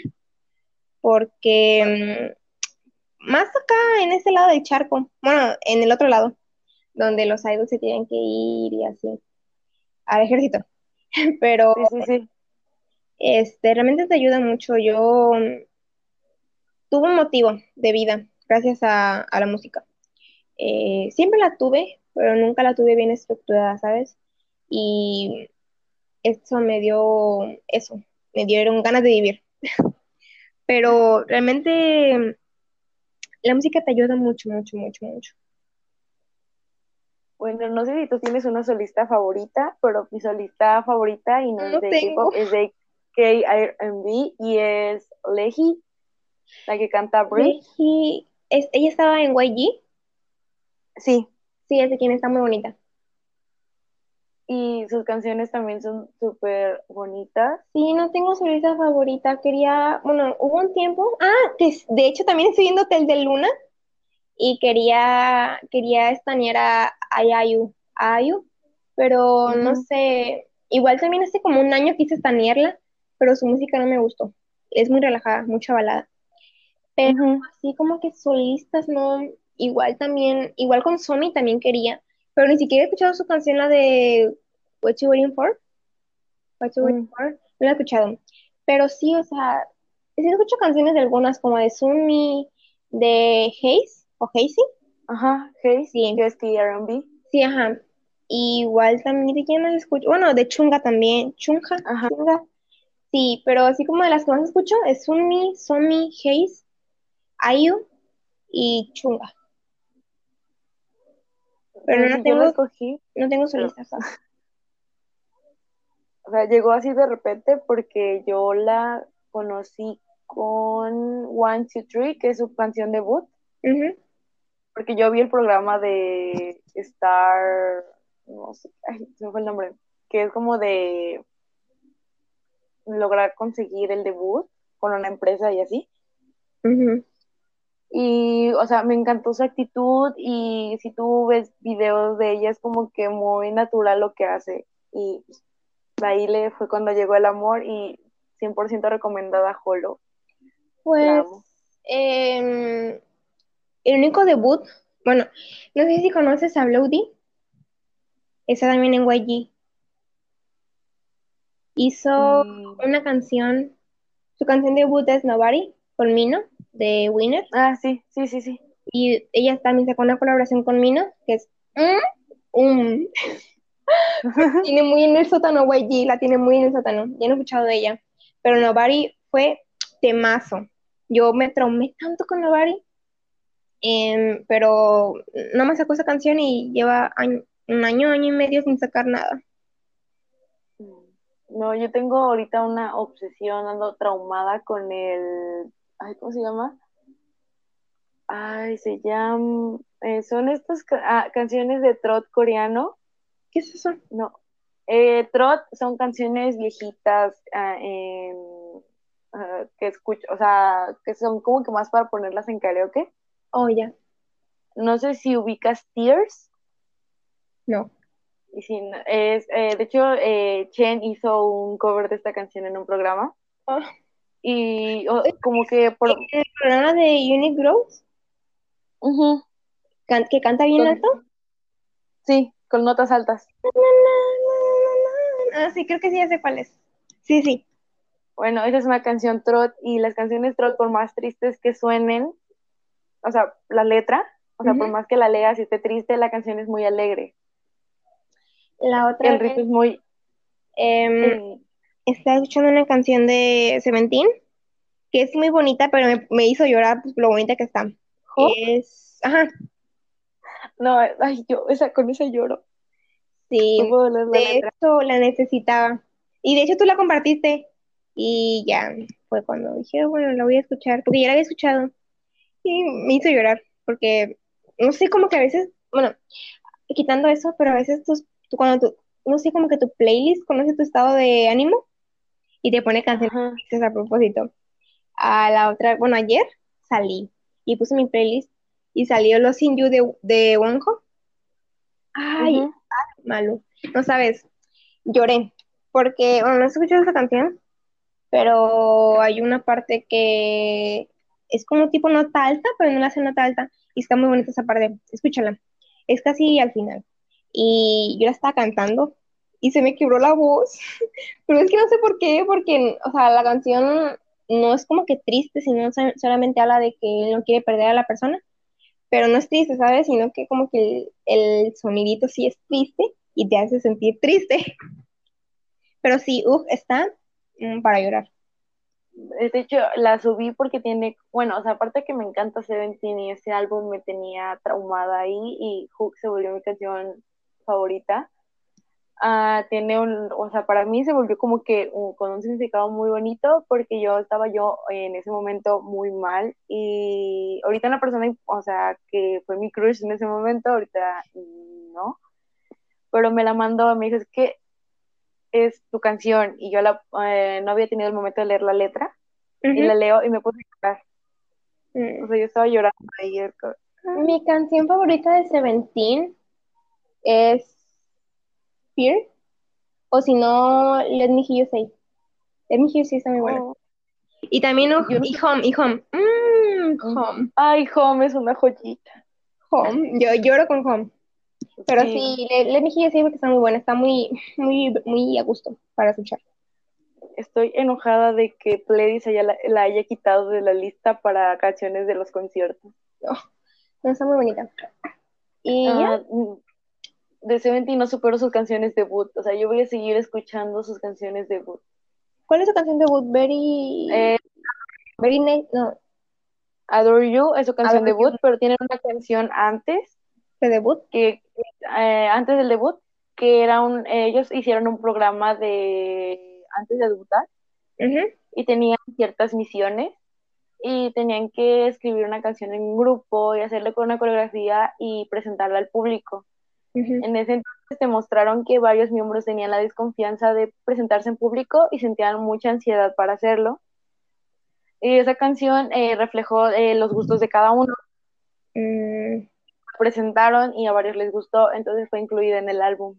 porque más acá en este lado del charco, bueno, en el otro lado, donde los idols se tienen que ir y así, al ejército. Pero Sí, sí, sí. realmente te ayuda mucho. Yo tuve un motivo de vida gracias a la música. Siempre la tuve, pero nunca la tuve bien estructurada, ¿sabes? Y eso, me dieron ganas de vivir. Pero realmente la música te ayuda mucho, mucho, mucho, mucho. Bueno, no sé si tú tienes una solista favorita, pero mi solista favorita, y no es No de tengo. K-pop, es de K-R&B y es Leji, la que canta Breathe. Ella estaba en YG. Sí, Sí, es de quien está muy bonita. y sus canciones también son súper bonitas. Sí, no tengo solista favorita. Bueno, hubo un tiempo. De hecho también estoy viendo Tel de Luna y quería estanear a Ayu, pero no Ujú, sé. Igual también hace como un año quise estanearla, pero su música no me gustó. Es muy relajada, mucha balada. Pero ujú. así como que solistas, no. Igual con Somi también quería, pero ni siquiera he escuchado su canción, la de What You Waiting For. What You Waiting Mm, For. No la he escuchado. Pero sí, o sea, sí escucho canciones de algunas, como de Sunmi, de Haze o Hazy. ajá, Haze, Sí, que es K-R&B. sí, ajá. Igual también de quién más escucho. Bueno, de Chunga también. Ajá. Chunga. Sí, pero así como de las que más escucho es Sunmi, Somi, Haze, IU y Chunga. Pero no Yo la tengo, escogí, no tengo pero, solista. o sea, llegó así de repente porque yo la conocí con One, Two, Three, que es su canción debut, Ujú, porque yo vi el programa de Star, no sé, ay, se me fue el nombre, que es como de lograr conseguir el debut con una empresa y así. ujú. Y, o sea, me encantó su actitud y si tú ves videos de ella es como que muy natural lo que hace. Y pues, de ahí le fue cuando llegó el amor y 100% recomendada Holo. La Pues amo. em, el único debut, bueno, no sé si conoces a Bloody, esa también en YG. Hizo Y, una canción, su canción debut es Nobody, con Mino, de Winner. sí, sí, sí, sí. Y ella también sacó una colaboración con Mino, que es um. Tiene muy en el sótano YG, la tiene muy en el sótano. Ya no he escuchado de ella. Pero Nobody fue temazo. Yo me traumé tanto con Nobody, pero no me sacó esa canción y lleva un año, año y medio sin sacar nada. No, yo tengo ahorita una obsesión, ando traumada con el, ay, ¿cómo se llama? Ay, se llama, son estas canciones de trot coreano. ¿Qué es eso? No, trot son canciones viejitas que escucho, o sea, que son como que más para ponerlas en karaoke. Oh, ya, No sé si ubicas Tears. no. Y si no- es, de hecho, Chen hizo un cover de esta canción en un programa. Ah, Y como que por... el programa de Unit Growth, Ujú, que canta bien alto. con, sí, con notas altas. Sí, creo que sí, ya sé cuál es. Sí, sí. Bueno, esa es una canción trot y las canciones trot, por más tristes que suenen, o sea, la letra, o sea, por Ujú. más que la leas y esté triste, la canción es muy alegre. La otra El ritmo vez es muy... em, eh, estaba escuchando una canción de Seventeen que es muy bonita, pero me hizo llorar pues, lo bonita que está. Hope. Ajá, No, ay, yo con esa lloro. No sí, puedo leer la de letra. hecho la necesitaba. Y de hecho tú la compartiste y ya fue cuando dije, bueno, la voy a escuchar, porque ya la había escuchado y me hizo llorar, porque no sé, como que a veces, bueno, quitando eso, pero a veces no sé, como que tu playlist conoce tu estado de ánimo y te pone canciones Ajá. tristes a propósito. A la otra, bueno, ayer salí y puse mi playlist y salió Los In You de Wonho. Ay, Ujú. Malu. No sabes, lloré, porque, bueno, no he escuchado esa canción, pero hay una parte que es como tipo nota alta, pero no la hace nota alta, y está muy bonita esa parte, escúchala, es casi al final, y yo la estaba cantando, y se me quebró la voz, pero es que no sé por qué, porque, o sea, la canción no es como que triste, sino solamente habla de que él no quiere perder a la persona, pero no es triste, ¿sabes? Sino que como que el sonidito sí es triste, y te hace sentir triste, pero sí, está para llorar. De hecho, la subí porque tiene, bueno, o sea, aparte que me encanta Seventeen y ese álbum me tenía traumada ahí y Hook se volvió mi canción favorita. Tiene o sea, para mí se volvió como que con un significado muy bonito porque yo en ese momento muy mal y ahorita la persona, o sea, que fue mi crush en ese momento, ahorita no, pero me la mandó, me dijo, es que es tu canción y no había tenido el momento de leer la letra y Ujú. la leo y me puse a llorar. O Mm. sea, yo estaba llorando ahí. Mi canción favorita de Seventeen es Fear, o si no, Let Me Hear You Say. Let Me Hear You Say está muy buena. Oh, Y también yo no y sé. Home, y Home. Home, Ay, Home es una joyita. Home. Yo lloro con Home. Pero Sí, sí, Let Me Hear You Say porque está muy buena, está muy, muy, muy a gusto para escuchar. estoy enojada de que Pledis la haya quitado de la lista para canciones de los conciertos. No, no, está muy bonita. Y ya, Ah, de Seventeen no supero sus canciones debut. O sea, yo voy a seguir escuchando sus canciones debut. ¿cuál es su canción debut? Very, Eh, very nice, no, Adore You es su canción Adore You, debut, pero tienen una canción de debut. que antes del debut, que era ellos hicieron un programa antes de debutar Ujú, y tenían ciertas misiones y tenían que escribir una canción en un grupo y hacerle con una coreografía y presentarla al público. ujú. En ese entonces demostraron que varios miembros tenían la desconfianza de presentarse en público y sentían mucha ansiedad para hacerlo. Y esa canción reflejó los gustos de cada uno. Mm, Presentaron y a varios les gustó, entonces fue incluida en el álbum.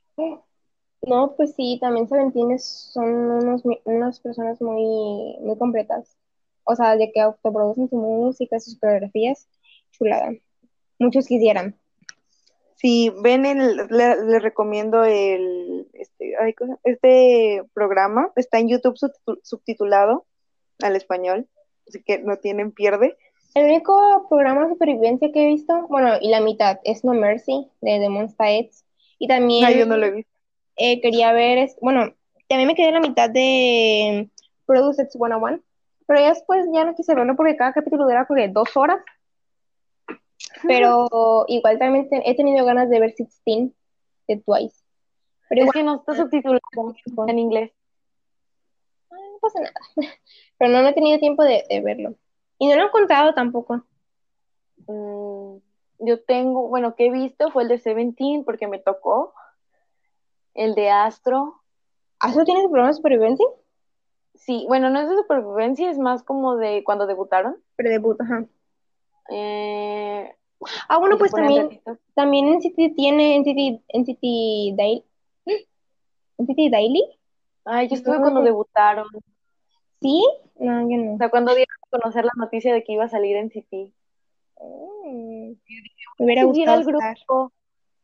no, pues sí, también Seventeenes son unas personas muy, muy completas. O sea, de que autoproducen su música, sus coreografías, chulada. Muchos quisieran. Si ven, le recomiendo este programa, está en YouTube subtitulado al español, así que no tienen pierde. El único programa de supervivencia que he visto, bueno, y la mitad, es No Mercy, de The Monsta X. Y Ay, también yo no lo he visto. quería ver, bueno, también me quedé en la mitad de Produce X 101, pero ya después ya no quise verlo porque cada capítulo dura como de 2 horas. Pero igual también he tenido ganas de ver 16 de Twice. Pero Es igual, que no está subtitulado no, en inglés. no pasa nada. Pero no he tenido tiempo de verlo. Y no lo he encontrado tampoco. Mm, yo tengo, bueno, que he visto fue el de Seventeen porque me tocó, el de Astro. ¿Astro tiene su programa de supervivencia? Sí, bueno, no es de supervivencia, es más como de cuando debutaron. Pero debut, ajá. eh, Ah, bueno, y les pues ponen también, retistas. también en City tiene, en City Daily, en City Daily. Ay, yo estuve cuando No, debutaron. ¿sí? No, yo O no. sea, cuando dieron a conocer la noticia de que iba a salir en CP. Mm, me Voy a hubiera seguir gustado al estar. grupo.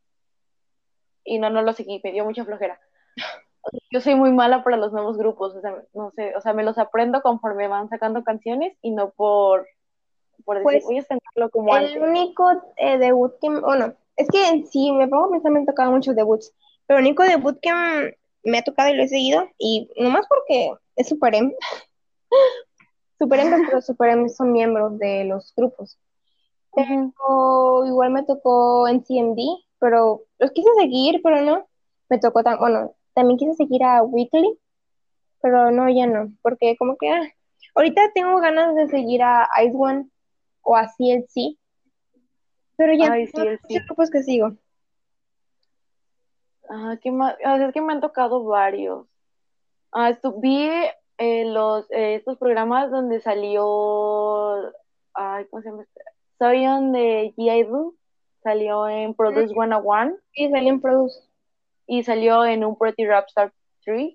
Y no lo seguí, me dio mucha flojera. Yo soy muy mala para los nuevos grupos, o sea, no sé, o sea, me los aprendo conforme van sacando canciones y no por decir, Pues voy a sentirlo como el antes. único debut bueno, es que si me pongo a pensar me han tocado muchos debuts, pero el único debut que me ha tocado y lo he seguido, y nomás porque es Super M, Super M, pero Super M son miembros de los grupos. Ujú. O igual me tocó en CMD, pero los quise seguir, pero no. Me tocó bueno, también quise seguir a Weekly, pero no, ya no, porque como que ahorita tengo ganas de seguir a Ice One o a CLC, pero ya no, Ay, sí, él muchos sí. grupos que sigo. ¿Qué más? Es que me han tocado varios. Vi estos programas donde salió, ay, ¿cómo se llama? Soyeon de G.I. Salió en Mm, Produce 101. sí, salí en Produce. y salió en un Pretty Rap Star 3.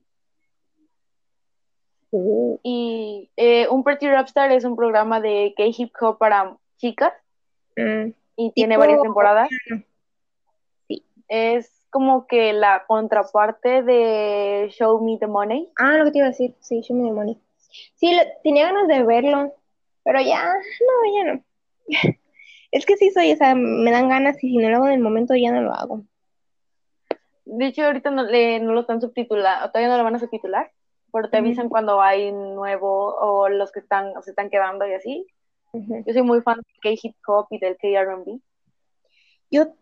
Uh, Y un Pretty Rap Star es un programa de K-hip hop para chicas mm, y tiene varias tipo, temporadas. sí. Es como que la contraparte de Show Me the Money. Ah, lo que te iba a decir, sí, Show Me the Money. Sí, tenía ganas de verlo, pero ya, no, ya no. Es que sí soy, o sea, me dan ganas y si no lo hago en el momento ya no lo hago. De hecho, ahorita no lo están subtitulando, todavía no lo van a subtitular, pero te Ujú, avisan cuando hay nuevo o los que están, o se están quedando y así. ujú. Yo soy muy fan del K-hip hop y del K-R&B. Yo,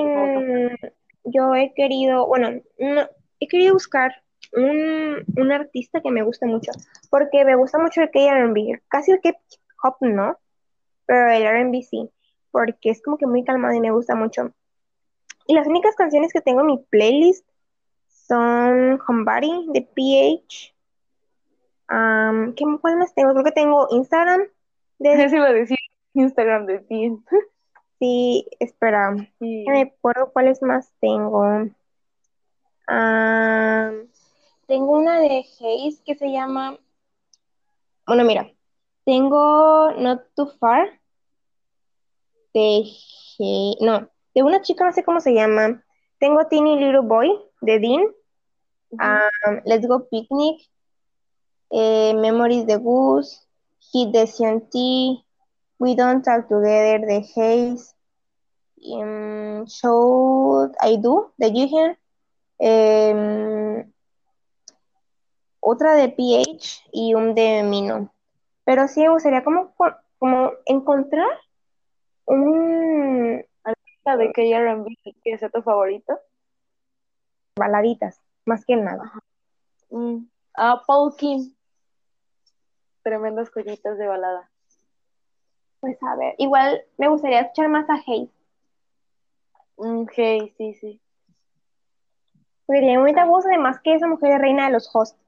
yo he querido, bueno, no, he querido buscar un artista que me guste mucho, porque me gusta mucho el K-R&B, casi el K-pop no, pero el R&B sí, porque es como que muy calmado y me gusta mucho. Y las únicas canciones que tengo en mi playlist son Homebody de PH. ¿Cuál más tengo? Creo que tengo Instagram de... Eso iba a decir Instagram de ti. Sí, espera, que me Sí. acuerdo cuáles más tengo. Am, Tengo una de Haze que se llama... Bueno, mira, tengo Not Too Far de... No, de una chica, no sé cómo se llama. Tengo Teeny Little Boy de Dean. Ujú. Let's Go Picnic. Memories de Goose, Hit de T, We Don't Talk Together de Haze, Should I Do de Jihen, otra de PH y un de Mino. Pero sí me gustaría como encontrar un Artista de K-R&B que sea tu favorito. baladitas, más que nada. Ajá. Paul Kim, tremendas joyitas de balada. Pues a ver, igual me gustaría escuchar más a Haze, Hey, sí, sí. porque tiene bonita Ah, voz, además que esa mujer es reina de los hosts.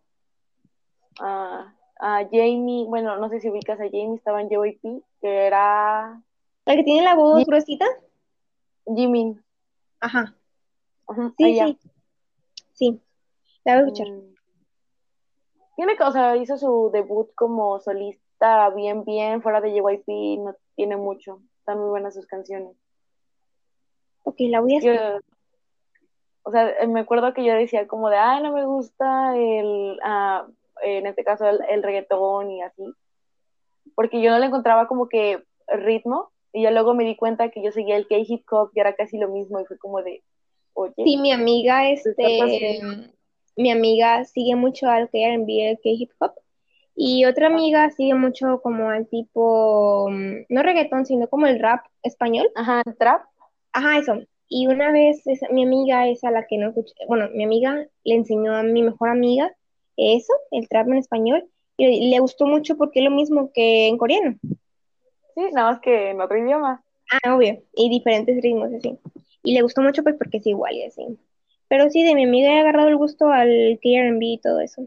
Jamie, bueno, no sé si ubicas a Jamie, estaba en JYP, que era La que tiene la voz gruesita, Jimin. ajá, Ujú, sí, ella. sí, sí, la voy a escuchar. Mm, Tiene que, o sea, hizo su debut como solista bien, bien, fuera de JYP, no tiene mucho. Están muy buenas sus canciones. Ok, la voy a escuchar. Yo, o sea, me acuerdo que yo decía como de, ay, no me gusta en este caso el reggaetón y así, porque yo no le encontraba como que ritmo, y ya luego me di cuenta que yo seguía el K-hip hop y era casi lo mismo, y fue como de, oye, Sí, ¿qué estás haciendo? mi amiga sigue mucho al R&B, el K-hip hop, y otra amiga sigue mucho como al tipo, no reggaetón, sino como el rap español. Ajá, trap. Ajá, eso. Y una vez mi amiga es a la que no escuché, bueno, mi amiga le enseñó a mi mejor amiga eso, el trap en español, y le gustó mucho porque es lo mismo que en coreano. Sí, nada más que en otro idioma. Ah, obvio, y diferentes ritmos así. Y le gustó mucho pues porque es igual y así. Pero sí, de mi amiga he agarrado el gusto al K&B y todo eso.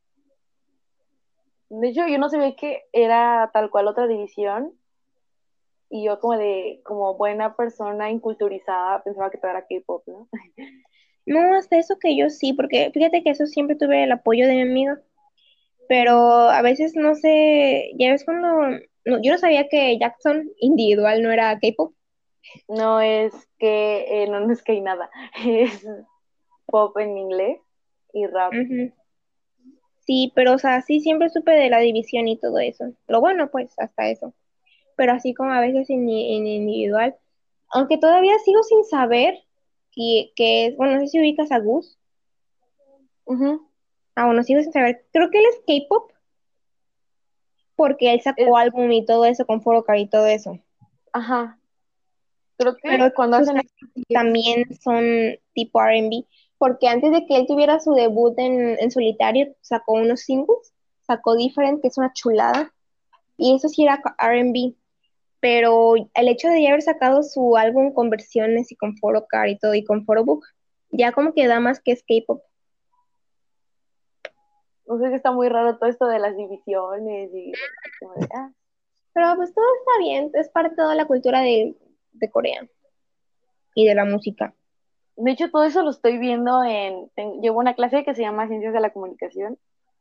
De hecho, yo no sabía que era tal cual otra división, y yo como buena persona inculturizada, pensaba que todo era K-pop, ¿no? No, hasta eso que yo sí, porque fíjate que eso siempre tuve el apoyo de mi amiga, pero Mm, a veces no sé, ya ves cuando, no, yo no sabía que Jackson individual no era K-pop. No es que, no es que hay nada, es pop en inglés y rap. Ujú. Sí, pero o sea, sí siempre supe de la división y todo eso. Lo bueno, pues, hasta eso. Pero así como a veces en individual, aunque todavía sigo sin saber que es, bueno, no sé si ubicas a Gus. Ujú. Ah, bueno, sigo sin saber. Creo que él es K-pop porque él Es, sacó álbum y todo eso con Forocar y todo eso. ajá, creo Pero que cuando sus hacen canciones también son tipo R&B, porque antes de que él tuviera su debut en solitario, sacó unos singles, sacó Different, que es una chulada, y eso sí era R&B, pero el hecho de ya haber sacado su álbum con versiones y con Forocar y todo, y con Photobook, ya como que da más que es K-pop. no sé, que está muy raro todo esto de las divisiones y como de, Pero pues todo está bien, es parte de toda la cultura de Corea y de la música. De hecho, todo eso lo estoy viendo llevo una clase que se llama Ciencias de la Comunicación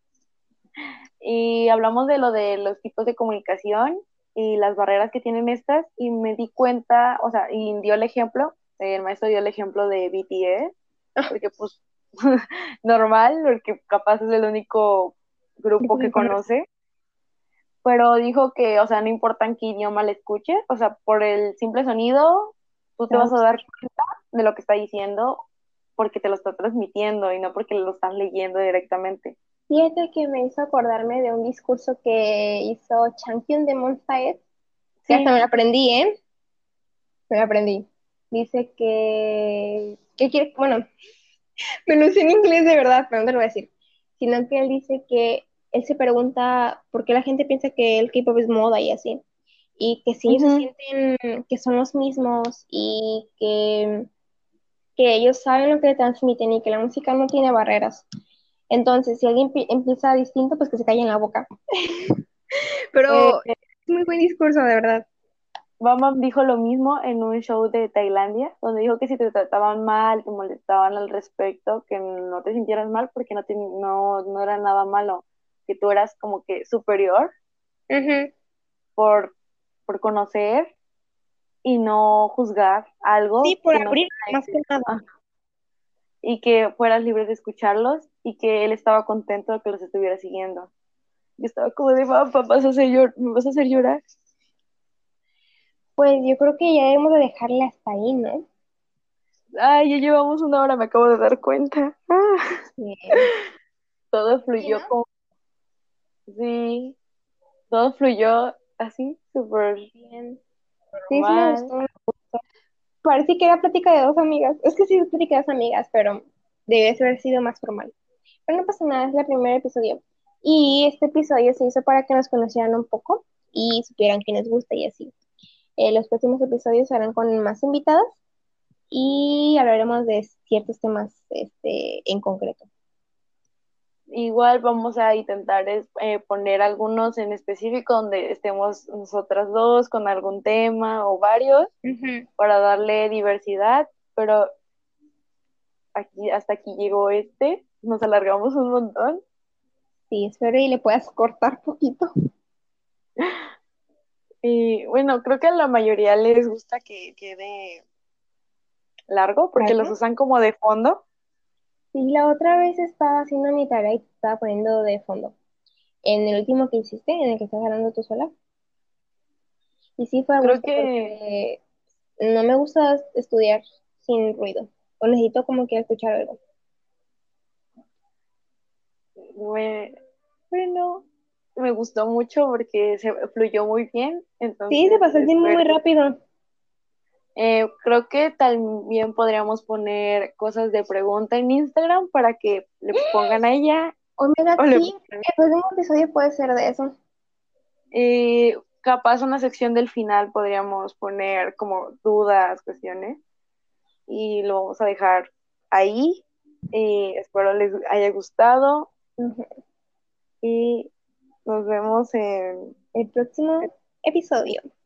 y hablamos de lo de los tipos de comunicación y las barreras que tienen estas y me di cuenta, o sea, y dio el ejemplo, el maestro dio el ejemplo de BTS, porque pues normal, porque capaz es el único grupo Grupo que que conoce. conoce, pero dijo que, o sea, no importa en qué idioma le escuches, o sea, por el simple sonido, tú Te te va a vas a gustar. dar cuenta de lo que está diciendo porque te lo está transmitiendo y no porque lo estás leyendo directamente. Fíjate que me hizo acordarme de un discurso que hizo Champion de Monstaed, que hasta Sí, me lo aprendí, ¿eh? Me lo aprendí. Dice que quiere, bueno, me lo sé en inglés de verdad, pero no te lo voy a decir. Sino que él dice que él se pregunta por qué la gente piensa que el K-pop es moda y así. Y que si ellos se ujú. sienten que son los mismos y que ellos saben lo que le transmiten y que la música no tiene barreras. Entonces, si alguien empieza distinto, pues que se calle en la boca. Eh, Pero es muy buen discurso, de verdad. Bam dijo lo mismo en un show de Tailandia, donde dijo que si te trataban mal, te molestaban al respecto, que no te sintieras mal porque no era nada malo, que tú eras como que superior Ujú. por, por conocer y no juzgar Sí, algo por que no abrir, tiene más que nada. y que fueras libre de escucharlos y que él estaba contento de que los estuviera siguiendo. Yo estaba como de, papá, me vas a hacer llorar. Pues yo creo que ya debemos de dejarle hasta ahí, ¿no? Ay, ya llevamos una hora, me acabo de dar cuenta. Bien. Todo Sí, ¿no? fluyó como, sí, todo fluyó así, súper Bien. Sí, sí me normal. gustó. Parece que era plática de dos amigas. Es que sí, es plática de dos amigas, pero debe haber sido más formal. Pero no pasa nada, es el primer episodio. Y este episodio se hizo para que nos conocieran un poco y supieran que nos gusta y así. Los próximos episodios serán con más invitadas y hablaremos de ciertos temas en concreto. Igual vamos a intentar poner algunos en específico donde estemos nosotras dos con algún tema o varios Ujú. para darle diversidad, pero hasta aquí llegó nos alargamos un montón. Sí, espero y le puedas cortar poquito. Y bueno, creo que a la mayoría les gusta que quede largo porque los ¿Largo? usan como de fondo. Sí, la otra vez estaba haciendo mi tarea y te estaba poniendo de fondo. En el último que hiciste, en el que estás hablando tú sola. Y sí fue a Creo gusto que, porque no me gusta estudiar sin ruido. O necesito como que escuchar algo. me, bueno, me gustó mucho porque se fluyó muy bien. Sí, se Entonces, pasó el tiempo muy rápido. creo que también podríamos poner cosas de pregunta en Instagram para que le pongan a ella Omega, o le sí, pongan. el próximo episodio puede ser de eso. Capaz una sección del final podríamos poner como dudas, cuestiones y lo vamos a dejar ahí. Espero les haya gustado Ujú. y nos vemos en El próximo episodio.